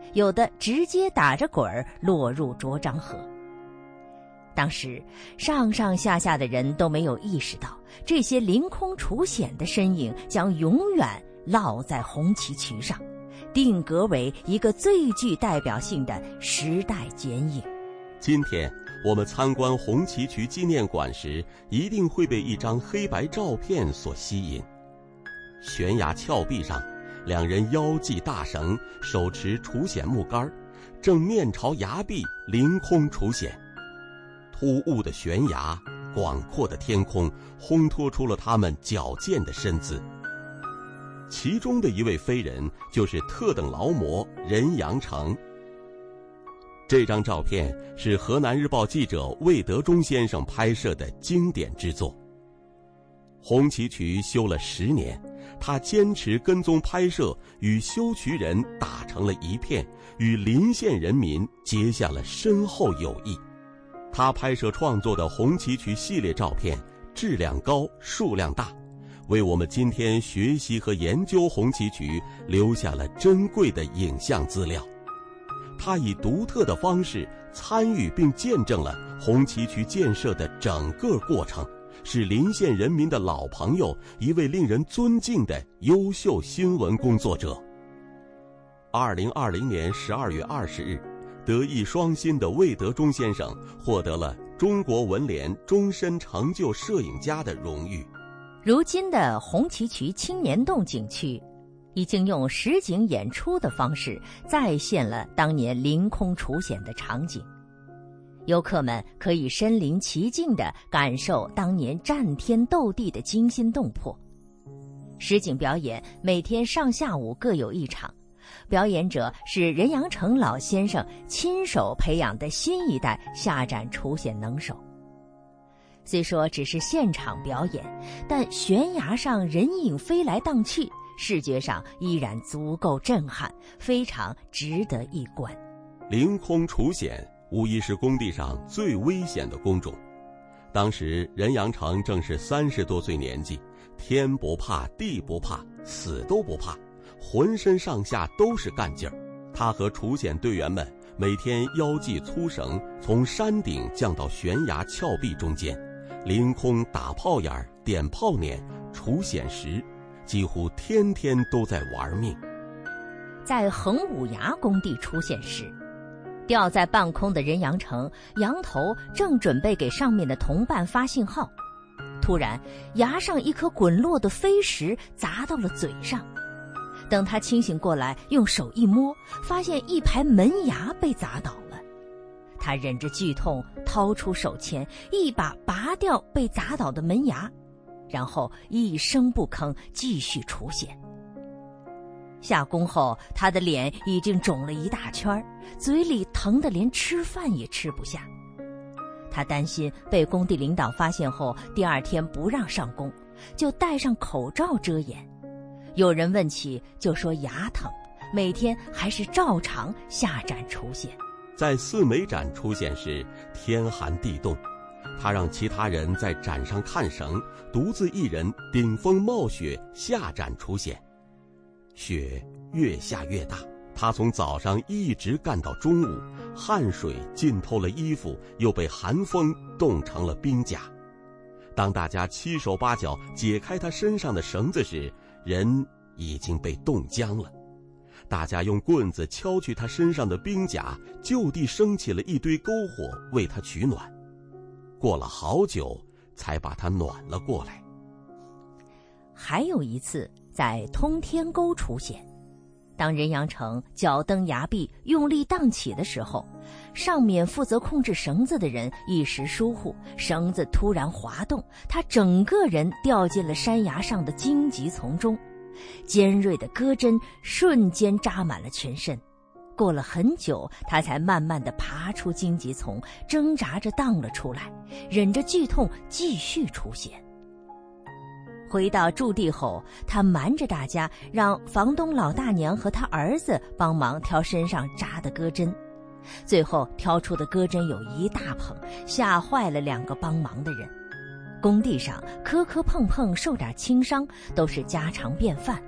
有的直接打着滚儿落入浊漳河。当时上上下下的人都没有意识到，这些凌空处险的身影将永远烙在红旗渠上，定格为一个最具代表性的时代剪影。 今天我们参观红旗渠纪念馆时，一定会被一张黑白照片所吸引。悬崖峭壁上，两人腰系大绳，手持处险木杆，正面朝崖壁凌空处险。突兀的悬崖，广阔的天空，烘托出了他们矫健的身姿。其中的一位飞人就是特等劳模任阳程。这张照片是河南日报记者魏德忠先生拍摄的经典之作。红旗渠修了10年，他坚持跟踪拍摄，与修渠人打成了一片，与邻县人民结下了深厚友谊。他拍摄创作的红旗渠系列照片质量高，数量大，为我们今天学习和研究红旗渠留下了珍贵的影像资料。他以独特的方式参与并见证了红旗渠建设的整个过程，是邻县人民的老朋友，一位令人尊敬的优秀新闻工作者。2020年12月20日，德艺双馨的魏德忠先生获得了中国文联终身成就摄影家的荣誉。 如今的红旗渠青年洞景区已经用实景演出的方式再现了当年凌空处险的场景，游客们可以身临其境地感受当年战天斗地的惊心动魄。实景表演每天上下午各有一场，表演者是任阳程老先生亲手培养的新一代下斩处险能手。虽说只是现场表演，但悬崖上人影飞来荡去，视觉上依然足够震撼，非常值得一观。 凌空处险无疑是工地上最危险的工种。当时任阳程正是30多岁年纪，天不怕地不怕，死都不怕，浑身上下都是干劲儿。他和处险队员们每天腰系粗绳，从山顶降到悬崖峭壁中间，凌空打炮眼、点炮撵、处险时，几乎天天都在玩命。 在横武崖工地出现时，吊在半空的任阳程仰头正准备给上面的同伴发信号，突然崖上一颗滚落的飞石砸到了嘴上。等他清醒过来，用手一摸，发现一排门牙被砸倒了。他忍着剧痛掏出手钳，一把拔掉被砸倒的门牙，然后一声不吭继续处险。下工后，他的脸已经肿了一大圈，嘴里疼得连吃饭也吃不下。他担心被工地领导发现后，第2天不让上工，就戴上口罩遮掩。有人问起，就说牙疼，每天还是照常下斩处险。 在4美斩出现时，天寒地冻，他让其他人在斩上看绳，独自一人顶风冒雪下斩出险。雪越下越大，他从早上一直干到中午，汗水浸透了衣服，又被寒风冻成了冰甲。当大家七手八脚解开他身上的绳子时，人已经被冻僵了。大家用棍子敲去他身上的冰甲，就地升起了一堆篝火为他取暖。过了好久才把他暖了过来。 还有一次在通天沟出险，当任阳程脚蹬崖壁用力荡起的时候，上面负责控制绳子的人一时疏忽，绳子突然滑动，他整个人掉进了山崖上的荆棘丛中，尖锐的戈针瞬间扎满了全身。过了很久，他才慢慢地爬出荆棘丛，挣扎着荡了出来，忍着剧痛继续出险。回到驻地后，他瞒着大家，让房东老大娘和他儿子帮忙挑身上扎的戈针。最后挑出的戈针有一大捧，吓坏了2个帮忙的人。工地上磕磕碰碰受点轻伤都是家常便饭，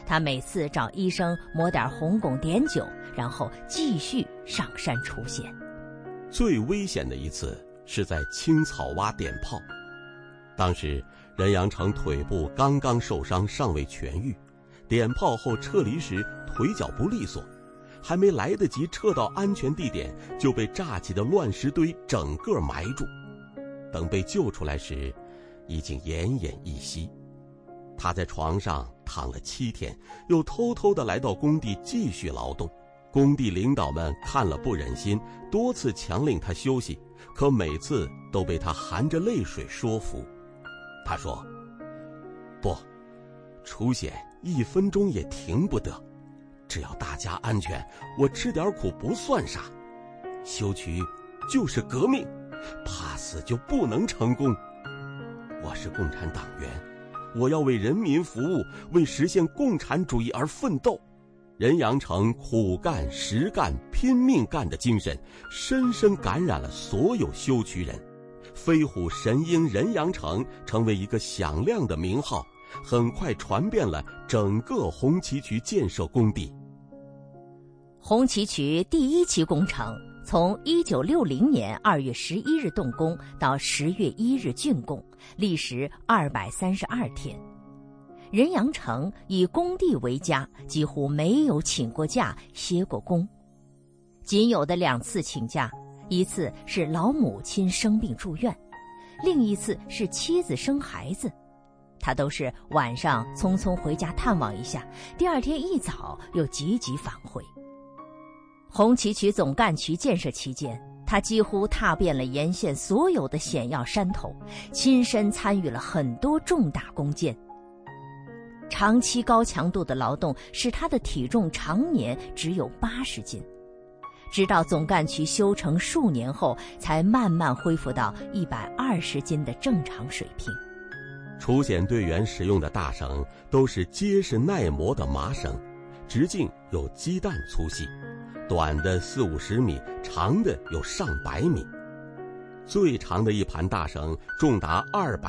他每次找医生抹点红汞碘酒，然后继续上山除险。 最危险的一次是在青草洼点炮。当时任阳程腿部刚刚受伤，尚未痊愈，点炮后撤离时腿脚不利索，还没来得及撤到安全地点，就被炸起的乱石堆整个埋住。等被救出来时，已经奄奄一息。他在床上躺了7天，又偷偷地来到工地继续劳动。工地领导们看了不忍心，多次强令他休息，可每次都被他含着泪水说服。他说：不，出险1分钟也停不得，只要大家安全，我吃点苦不算啥。修渠就是革命，怕死就不能成功。我是共产党员，我要为人民服务，为实现共产主义而奋斗。任阳程苦干实干拼命干的精神深深感染了所有修渠人，飞虎神鹰任阳程成为一个响亮的名号，很快传遍了整个红旗渠建设工地。 红旗渠第1期工程从1960年2月11日动工到10月1日竣工，历时232天。任阳程以工地为家，几乎没有请过假歇过工。仅有的2次请假，一次是老母亲生病住院，另一次是妻子生孩子。他都是晚上匆匆回家探望一下，第2天一早又急急返回。红旗渠总干渠建设期间，他几乎踏遍了沿线所有的险要山头，亲身参与了很多重大工件。长期高强度的劳动使他的体重常年只有80斤，直到总干渠修成数年后，才慢慢恢复到120斤的正常水平。 除险队员使用的大绳都是结实耐磨的麻绳，直径有鸡蛋粗细，短的40-50米，长的有上百米。最长的一盘大绳重达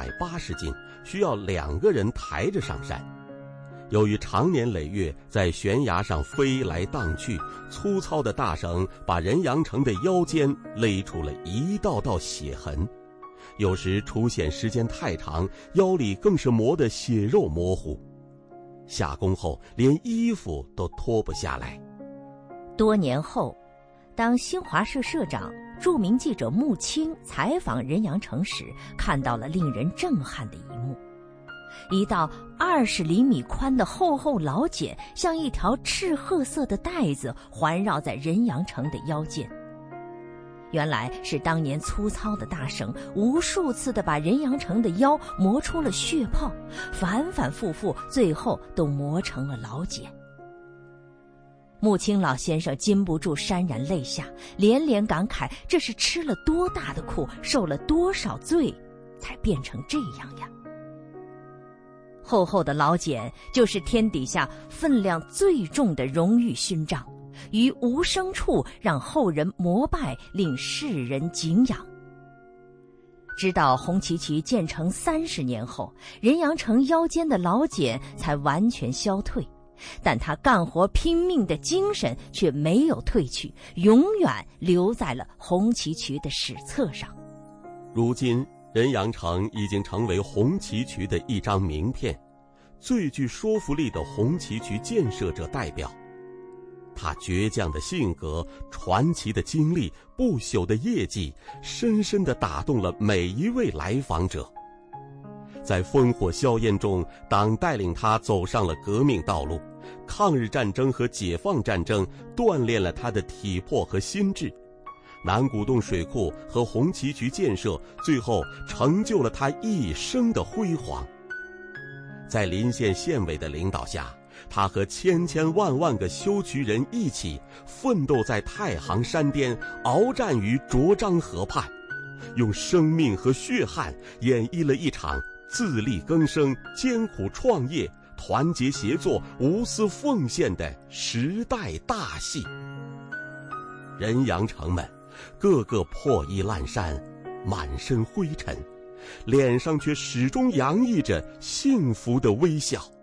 280斤，需要2个人抬着上山。由于长年累月在悬崖上飞来荡去，粗糙的大绳把任阳程的腰间勒出了一道道血痕。有时除险时间太长，腰里更是磨得血肉模糊。下工后连衣服都脱不下来。 多年后，当新华社社长、著名记者穆青采访任阳程时，看到了令人震撼的一幕。一道20厘米宽的厚厚老茧，像一条赤褐色的带子环绕在任阳程的腰间。原来是当年粗糙的大绳无数次地把任阳程的腰磨出了血泡，反反复复，最后都磨成了老茧。穆青老先生禁不住潸然泪下，连连感慨，这是吃了多大的苦，受了多少罪，才变成这样呀。厚厚的老茧就是天底下分量最重的荣誉勋章，于无声处让后人膜拜，令世人敬仰。直到红旗渠建成30年后，任阳程腰间的老茧才完全消退，但他干活拼命的精神却没有褪去，永远留在了红旗渠的史册上。 如今任阳程已经成为红旗渠的一张名片，最具说服力的红旗渠建设者代表。他倔强的性格、传奇的经历、不朽的业绩，深深地打动了每一位来访者。在烽火硝烟中，党带领他走上了革命道路，抗日战争和解放战争锻炼了他的体魄和心智，南古洞水库和红旗渠建设最后成就了他一生的辉煌。在临县县委的领导下，他和千千万万个修渠人一起奋斗在太行山巅，鏖战于涿漳河畔，用生命和血汗演绎了一场自力更生、艰苦创业、团结协作、无私奉献的时代大戏。任阳程们个个破衣烂衫，满身灰尘，脸上却始终洋溢着幸福的微笑。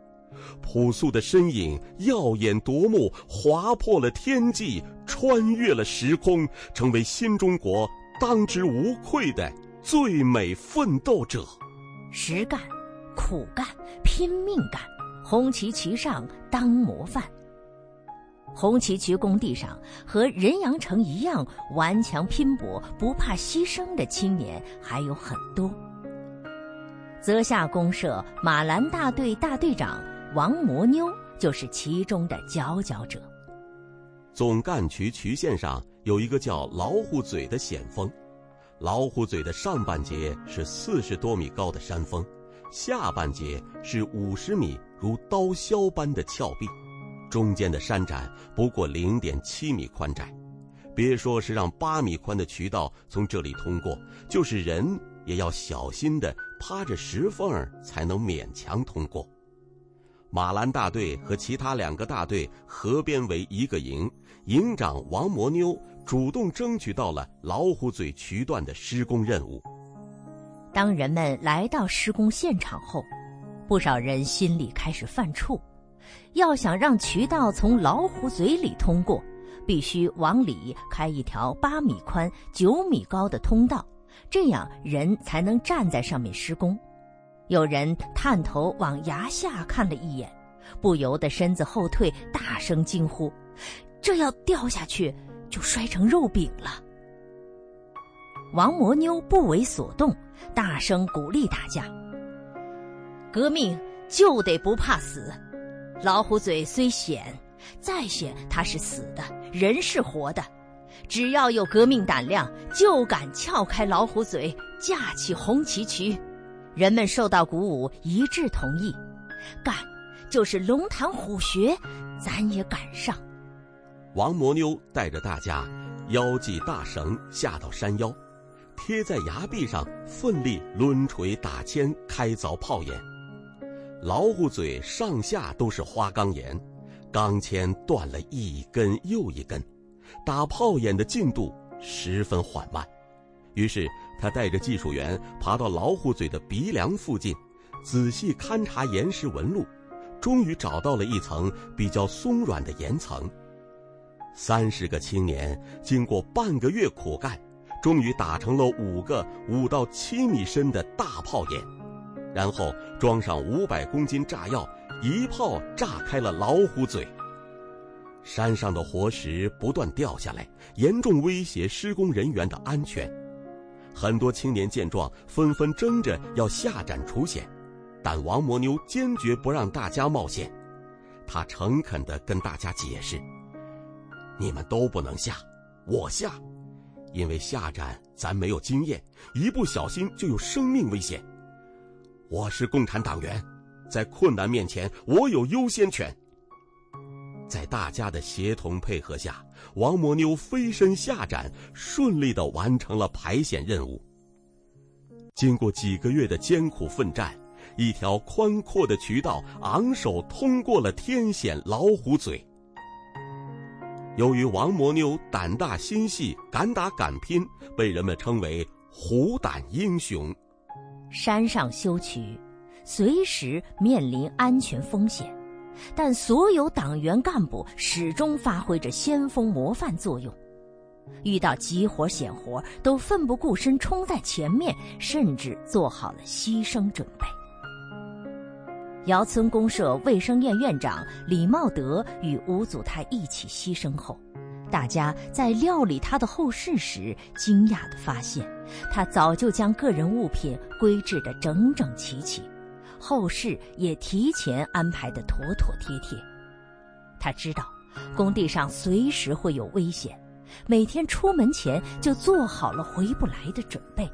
朴素的身影耀眼夺目，划破了天际，穿越了时空，成为新中国当之无愧的最美奋斗者。 实干、苦干、拼命干，红旗渠上当模范。红旗渠工地上和任阳城一样顽强拼搏、不怕牺牲的青年还有很多。泽下公社马兰大队大队长王摩妞就是其中的佼佼者。 总干渠渠线上有一个叫老虎嘴的险峰，老虎嘴的上半截是40多米高的山峰，下半截是50米如刀削般的峭壁，中间的山窄不过0.7米宽窄。别说是让8米宽的渠道从这里通过，就是人也要小心地趴着石缝才能勉强通过。马兰大队和其他2个大队合编为一个营，营长王摩妞主动争取到了老虎嘴渠段的施工任务。 当人们来到施工现场后，不少人心里开始犯怵。要想让渠道从老虎嘴里通过，必须往里开一条8米宽、9米高的通道，这样人才能站在上面施工。有人探头往崖下看了一眼，不由得身子后退，大声惊呼：这要掉下去就摔成肉饼了。王摩妞不为所动，大声鼓励大家：革命就得不怕死，老虎嘴虽险，再险它是死的，人是活的，只要有革命胆量，就敢撬开老虎嘴，架起红旗渠。人们受到鼓舞，一致同意，干就是龙潭虎穴，咱也赶上。 王摩妞带着大家腰系大绳下到山腰，贴在崖壁上奋力抡锤打铅开凿炮眼。老虎嘴上下都是花岗岩，钢钎断了一根又一根，打炮眼的进度十分缓慢。于是他带着技术员爬到老虎嘴的鼻梁附近，仔细勘察岩石纹路，终于找到了一层比较松软的岩层。30个青年经过半个月苦干，终于打成了5个5到7米深的大炮眼，然后装上500公斤炸药，一炮炸开了老虎嘴。山上的活石不断掉下来，严重威胁施工人员的安全。很多青年见状，纷纷争着要下斩除险，但王摩妞坚决不让大家冒险。他诚恳地跟大家解释：你们都不能下，我下，因为下斩咱没有经验，一不小心就有生命危险。我是共产党员，在困难面前我有优先权。在大家的协同配合下，王摩妞飞身下斩，顺利地完成了排险任务。经过几个月的艰苦奋战，一条宽阔的渠道昂首通过了天险老虎嘴。由于王摩妞胆大心细，敢打敢拼，被人们称为虎胆英雄。 山上修渠，随时面临安全风险，但所有党员干部始终发挥着先锋模范作用，遇到急活险活都奋不顾身冲在前面，甚至做好了牺牲准备。窑村公社卫生院院长李茂德与吴祖泰一起牺牲后，大家在料理他的后事时，惊讶地发现，他早就将个人物品归置得整整齐齐，后事也提前安排得妥妥帖帖。他知道工地上随时会有危险，每天出门前就做好了回不来的准备。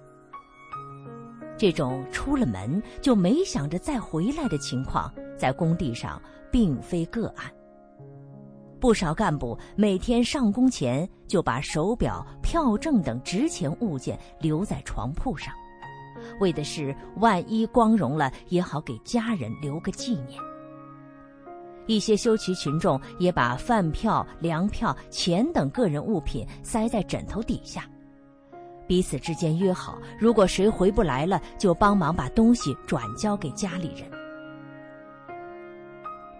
这种出了门就没想着再回来的情况，在工地上并非个案。不少干部每天上工前就把手表、票证等值钱物件留在床铺上，为的是万一光荣了也好给家人留个纪念。一些修渠群众也把饭票、粮票、钱等个人物品塞在枕头底下，彼此之间约好，如果谁回不来了，就帮忙把东西转交给家里人。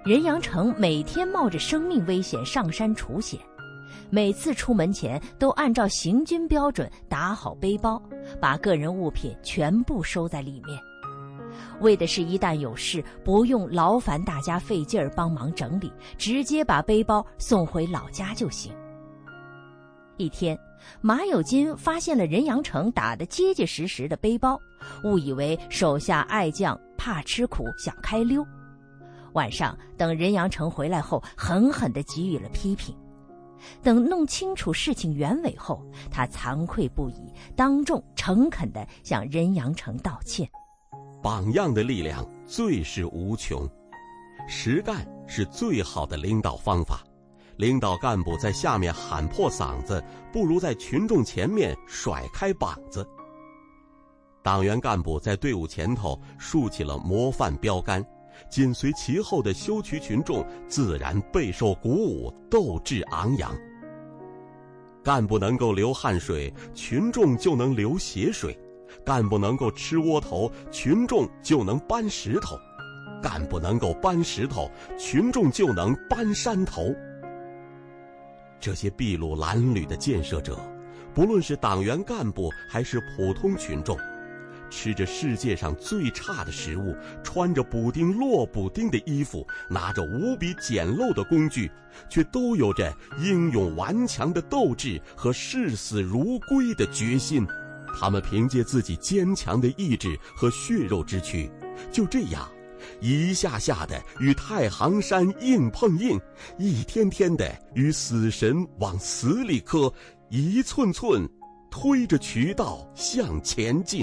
任阳程每天冒着生命危险上山除险，每次出门前都按照行军标准打好背包，把个人物品全部收在里面，为的是一旦有事不用劳烦大家费劲儿帮忙整理，直接把背包送回老家就行。一天，马有金发现了任阳程打得结结实实的背包，误以为手下爱将怕吃苦想开溜。晚上等任阳程回来后，狠狠地给予了批评。等弄清楚事情原委后，他惭愧不已，当众诚恳地向任阳程道歉。 榜样的力量最是无穷，实干是最好的领导方法。领导干部在下面喊破嗓子，不如在群众前面甩开膀子。党员干部在队伍前头竖起了模范标杆，紧随其后的修渠群众自然备受鼓舞，斗志昂扬。干部能够流汗水，群众就能流血水；干部能够吃窝头，群众就能搬石头；干部能够搬石头，群众就能搬山头。这些筚路蓝缕的建设者，不论是党员干部还是普通群众，吃着世界上最差的食物，穿着补丁落补丁的衣服，拿着无比简陋的工具，却都有着英勇顽强的斗志和视死如归的决心。他们凭借自己坚强的意志和血肉之躯，就这样一下下的与太行山硬碰硬，一天天的与死神往死里磕，一寸寸推着渠道向前进。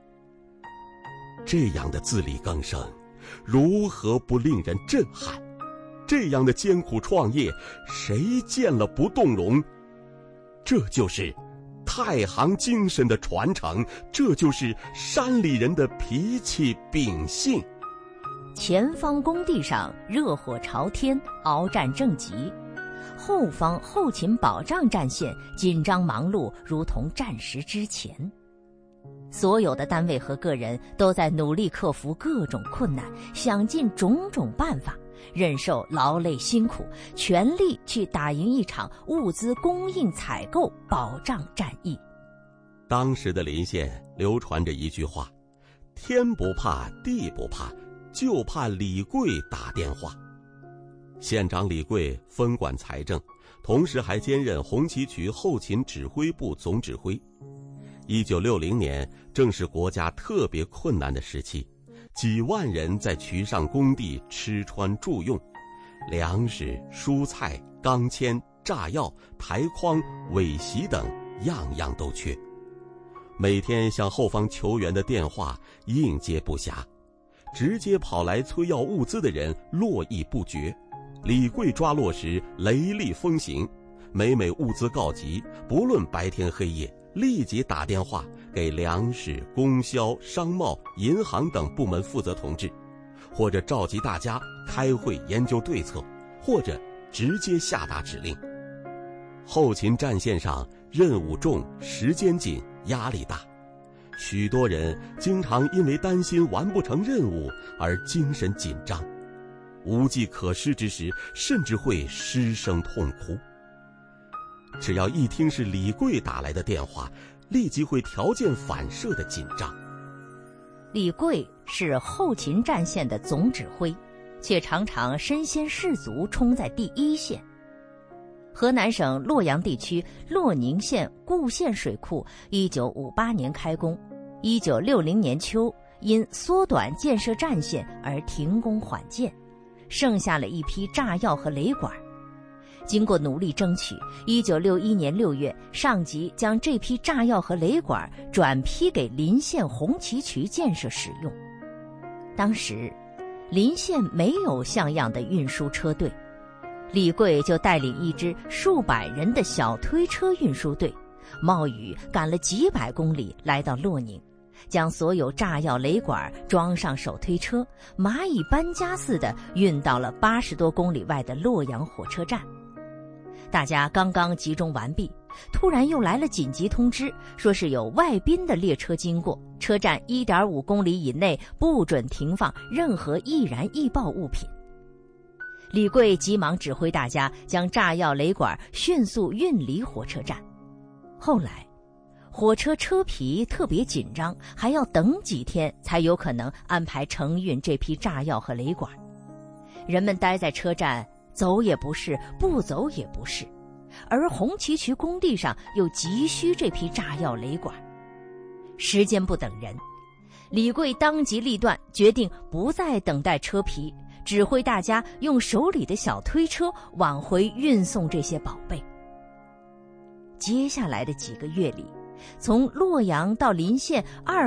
这样的自力更生，如何不令人震撼？这样的艰苦创业，谁见了不动容？这就是太行精神的传承，这就是山里人的脾气秉性。 前方工地上热火朝天，鏖战正急，后方后勤保障战线紧张忙碌，如同战时之前。所有的单位和个人都在努力克服各种困难，想尽种种办法，忍受劳累辛苦，全力去打赢一场物资供应采购保障战役。 当时的临县流传着一句话：天不怕地不怕，就怕李贵打电话。县长李贵分管财政，同时还兼任红旗渠后勤指挥部总指挥。1960年正是国家特别困难的时期，几万人在渠上工地吃穿住用，粮食、蔬菜、钢钎、炸药、台筐、尾席等样样都缺。每天向后方求援的电话应接不暇，直接跑来催要物资的人络绎不绝。李贵抓落时雷厉风行，每物资告急，不论白天黑夜，立即打电话给粮食、供销、商贸、银行等部门负责同志，或者召集大家开会研究对策，或者直接下达指令。后勤战线上任务重，时间紧，压力大，许多人经常因为担心完不成任务而精神紧张，无计可施之时，甚至会失声痛哭。只要一听是李贵打来的电话，立即会条件反射的紧张。 李贵是后勤战线的总指挥，却常常身先士卒，冲在第一线。河南省洛阳地区洛宁县固县水库1958年开工，1960年秋因缩短建设战线而停工缓建，剩下了一批炸药和雷管。经过努力争取，1961年6月，上级将这批炸药和雷管转批给临县红旗渠建设使用。当时，临县没有像样的运输车队，李贵就带领一支数百人的小推车运输队，冒雨赶了几百公里来到洛宁，将所有炸药雷管装上手推车，蚂蚁搬家似的运到了80多公里外的洛阳火车站。大家刚刚集中完毕，突然又来了紧急通知，说是有外宾的列车经过，车站1.5公里以内不准停放任何易燃易爆物品。 李贵急忙指挥大家将炸药雷管迅速运离火车站。后来火车车皮特别紧张，还要等几天才有可能安排承运这批炸药和雷管。人们待在车站，走也不是，不走也不是，而红旗渠工地上又急需这批炸药雷管。时间不等人，李贵当机立断，决定不再等待车皮，指挥大家用手里的小推车往回运送这些宝贝。接下来的几个月里，从洛阳到临县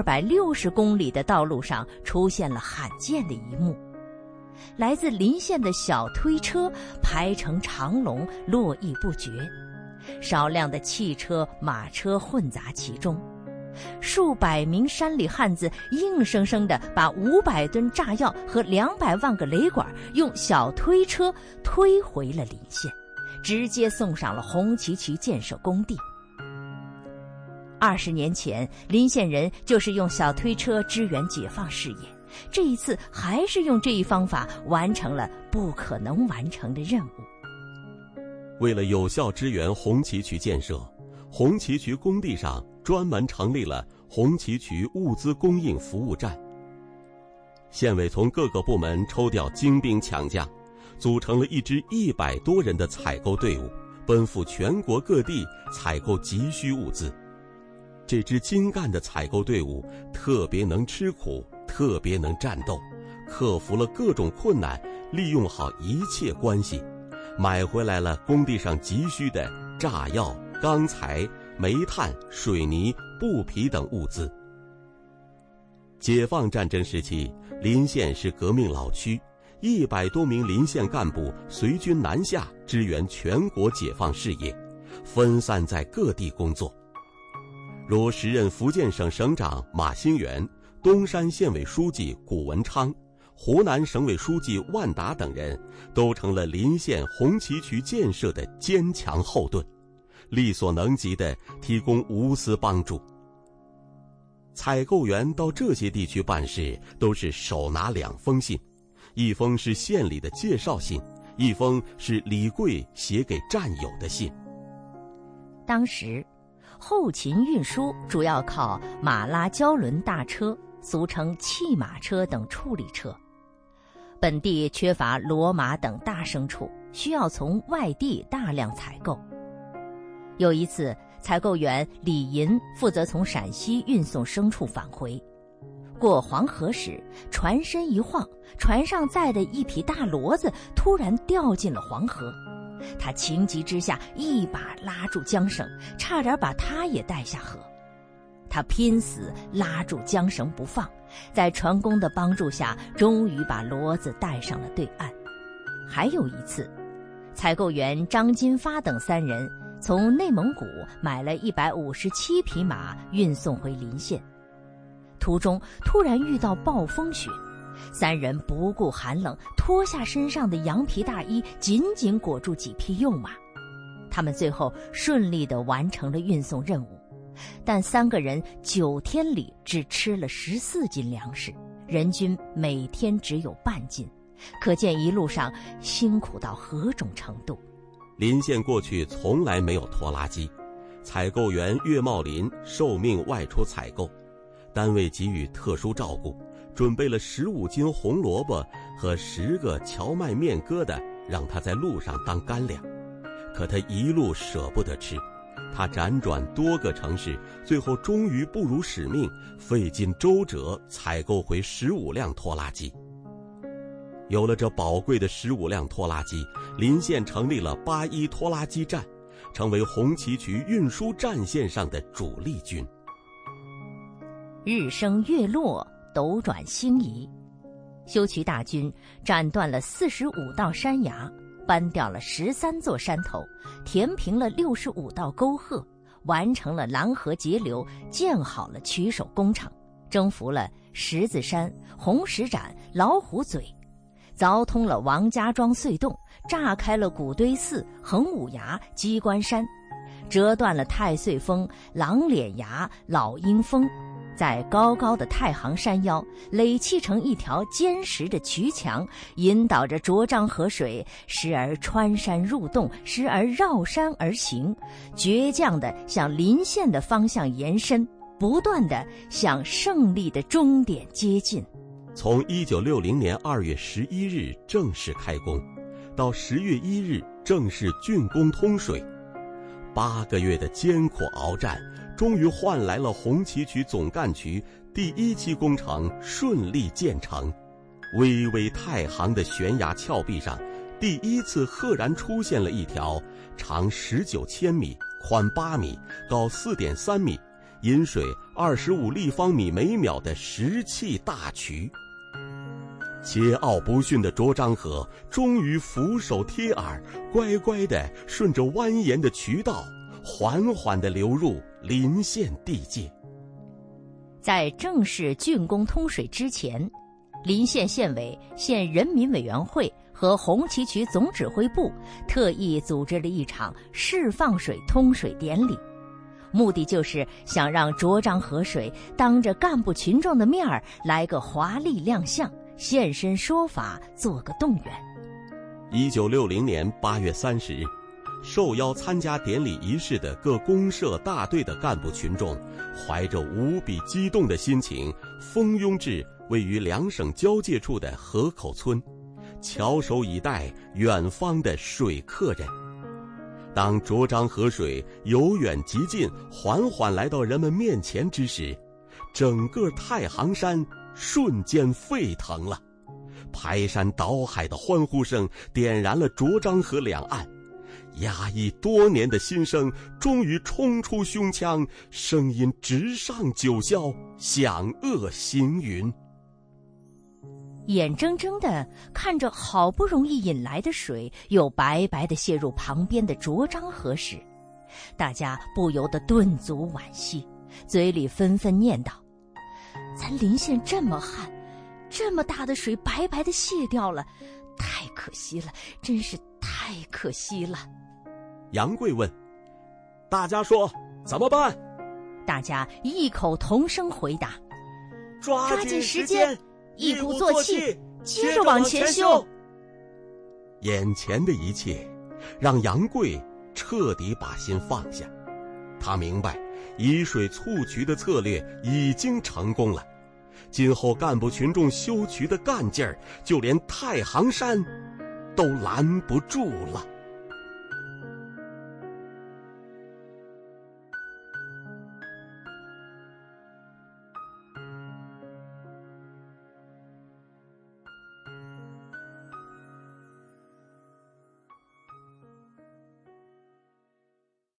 260公里的道路上出现了罕见的一幕，来自临县的小推车排成长龙，络绎不绝，少量的汽车、马车混杂其中。数百名山里汉子硬生生地把500吨炸药和200万个雷管用小推车推回了临县，直接送上了红旗渠建设工地。20年前，临县人就是用小推车支援解放事业，这一次还是用这一方法完成了不可能完成的任务。 为了有效支援红旗渠建设，红旗渠工地上专门成立了红旗渠物资供应服务站。县委从各个部门抽调精兵强将，组成了一支100多人的采购队伍，奔赴全国各地采购急需物资。这支精干的采购队伍特别能吃苦，特别能战斗，克服了各种困难，利用好一切关系，买回来了工地上急需的炸药、钢材、煤炭、水泥、布匹等物资。解放战争时期，临县是革命老区，100多名临县干部随军南下支援全国解放事业，分散在各地工作。如时任福建省省长马兴元、东山县委书记谷文昌、湖南省委书记万达等人都成了临县红旗渠建设的坚强后盾，力所能及地提供无私帮助。采购员到这些地区办事都是手拿2封信，一封是县里的介绍信，一封是李贵写给战友的信。 当时后勤运输主要靠马拉胶轮大车，俗称汽马车等处理车。本地缺乏骡马等大牲畜，需要从外地大量采购。有一次，采购员李银负责从陕西运送牲畜返回，过黄河时，船身一晃，船上载的一匹大骡子突然掉进了黄河。他情急之下一把拉住缰绳，差点把他也带下河。他拼死拉住缰绳不放，在船工的帮助下，终于把骡子带上了对岸。还有一次，采购员张金发等3人从内蒙古买了157匹马运送回临县，途中突然遇到暴风雪，3人不顾寒冷，脱下身上的羊皮大衣，紧紧裹住几匹幼马。他们最后顺利地完成了运送任务，但3个人9天里只吃了14斤粮食，人均每天只有半斤，可见一路上辛苦到何种程度。 临县过去从来没有拖拉机，采购员岳茂林受命外出采购，单位给予特殊照顾，准备了15斤红萝卜和10个荞麦面疙瘩，让他在路上当干粮。可他一路舍不得吃，他辗转多个城市，最后终于不辱使命，费尽周折采购回15辆拖拉机。有了这宝贵的15辆拖拉机，临县成立了81拖拉机站，成为红旗渠运输战线上的主力军。 日升月落，斗转星移，修渠大军斩断了45道山崖，搬掉了13座山头，填平了65道沟壑，完成了拦河截流，建好了渠首工厂，征服了十字山、红石斩、老虎嘴，凿通了王家庄隧洞，炸开了古堆寺、横武崖、鸡冠山，折断了太岁峰、狼脸崖、老鹰峰， 在高高的太行山腰垒砌成一条坚实的渠墙，引导着浊漳河水时而穿山入洞，时而绕山而行，倔强地向临县的方向延伸，不断地向胜利的终点接近。 从1960年2月11日正式开工，到10月1日正式竣工通水，8个月的艰苦鏖战，终于换来了红旗渠总干渠第1期工程顺利建成。巍巍太行的悬崖峭壁上，第一次赫然出现了一条长19千米、宽8米、高4.3米、饮水25立方米每秒的石砌大渠。桀骜不驯的浊漳河终于俯首贴耳，乖乖地顺着蜿蜒的渠道缓缓地流入临县地界。 在正式竣工通水之前，临县县委、县人民委员会和红旗渠总指挥部特意组织了一场释放水通水典礼，目的就是想让浊漳河水当着干部群众的面儿来个华丽亮相，现身说法，做个动员。 1960年8月30日，受邀参加典礼仪式的各公社大队的干部群众，怀着无比激动的心情，蜂拥至位于两省交界处的河口村，翘首以待远方的水客人。当浊漳河水由远及近，缓缓来到人们面前之时，整个太行山瞬间沸腾了，排山倒海的欢呼声点燃了浊漳河两岸，压抑多年的心声终于冲出胸腔，声音直上九霄，响遏行云。 眼睁睁地看着好不容易引来的水又白白地泻入旁边的浊漳河时，大家不由得顿足惋惜，嘴里纷纷念叨：咱临县这么旱，这么大的水白白地泻掉了，太可惜了，真是太可惜了。 杨贵问：大家说怎么办？ 大家异口同声回答： 抓紧时间， 一鼓作气，接着往前修。 眼前的一切让杨贵彻底把心放下，他明白以水促渠的策略已经成功了，今后干部群众修渠的干劲儿，就连太行山都拦不住了。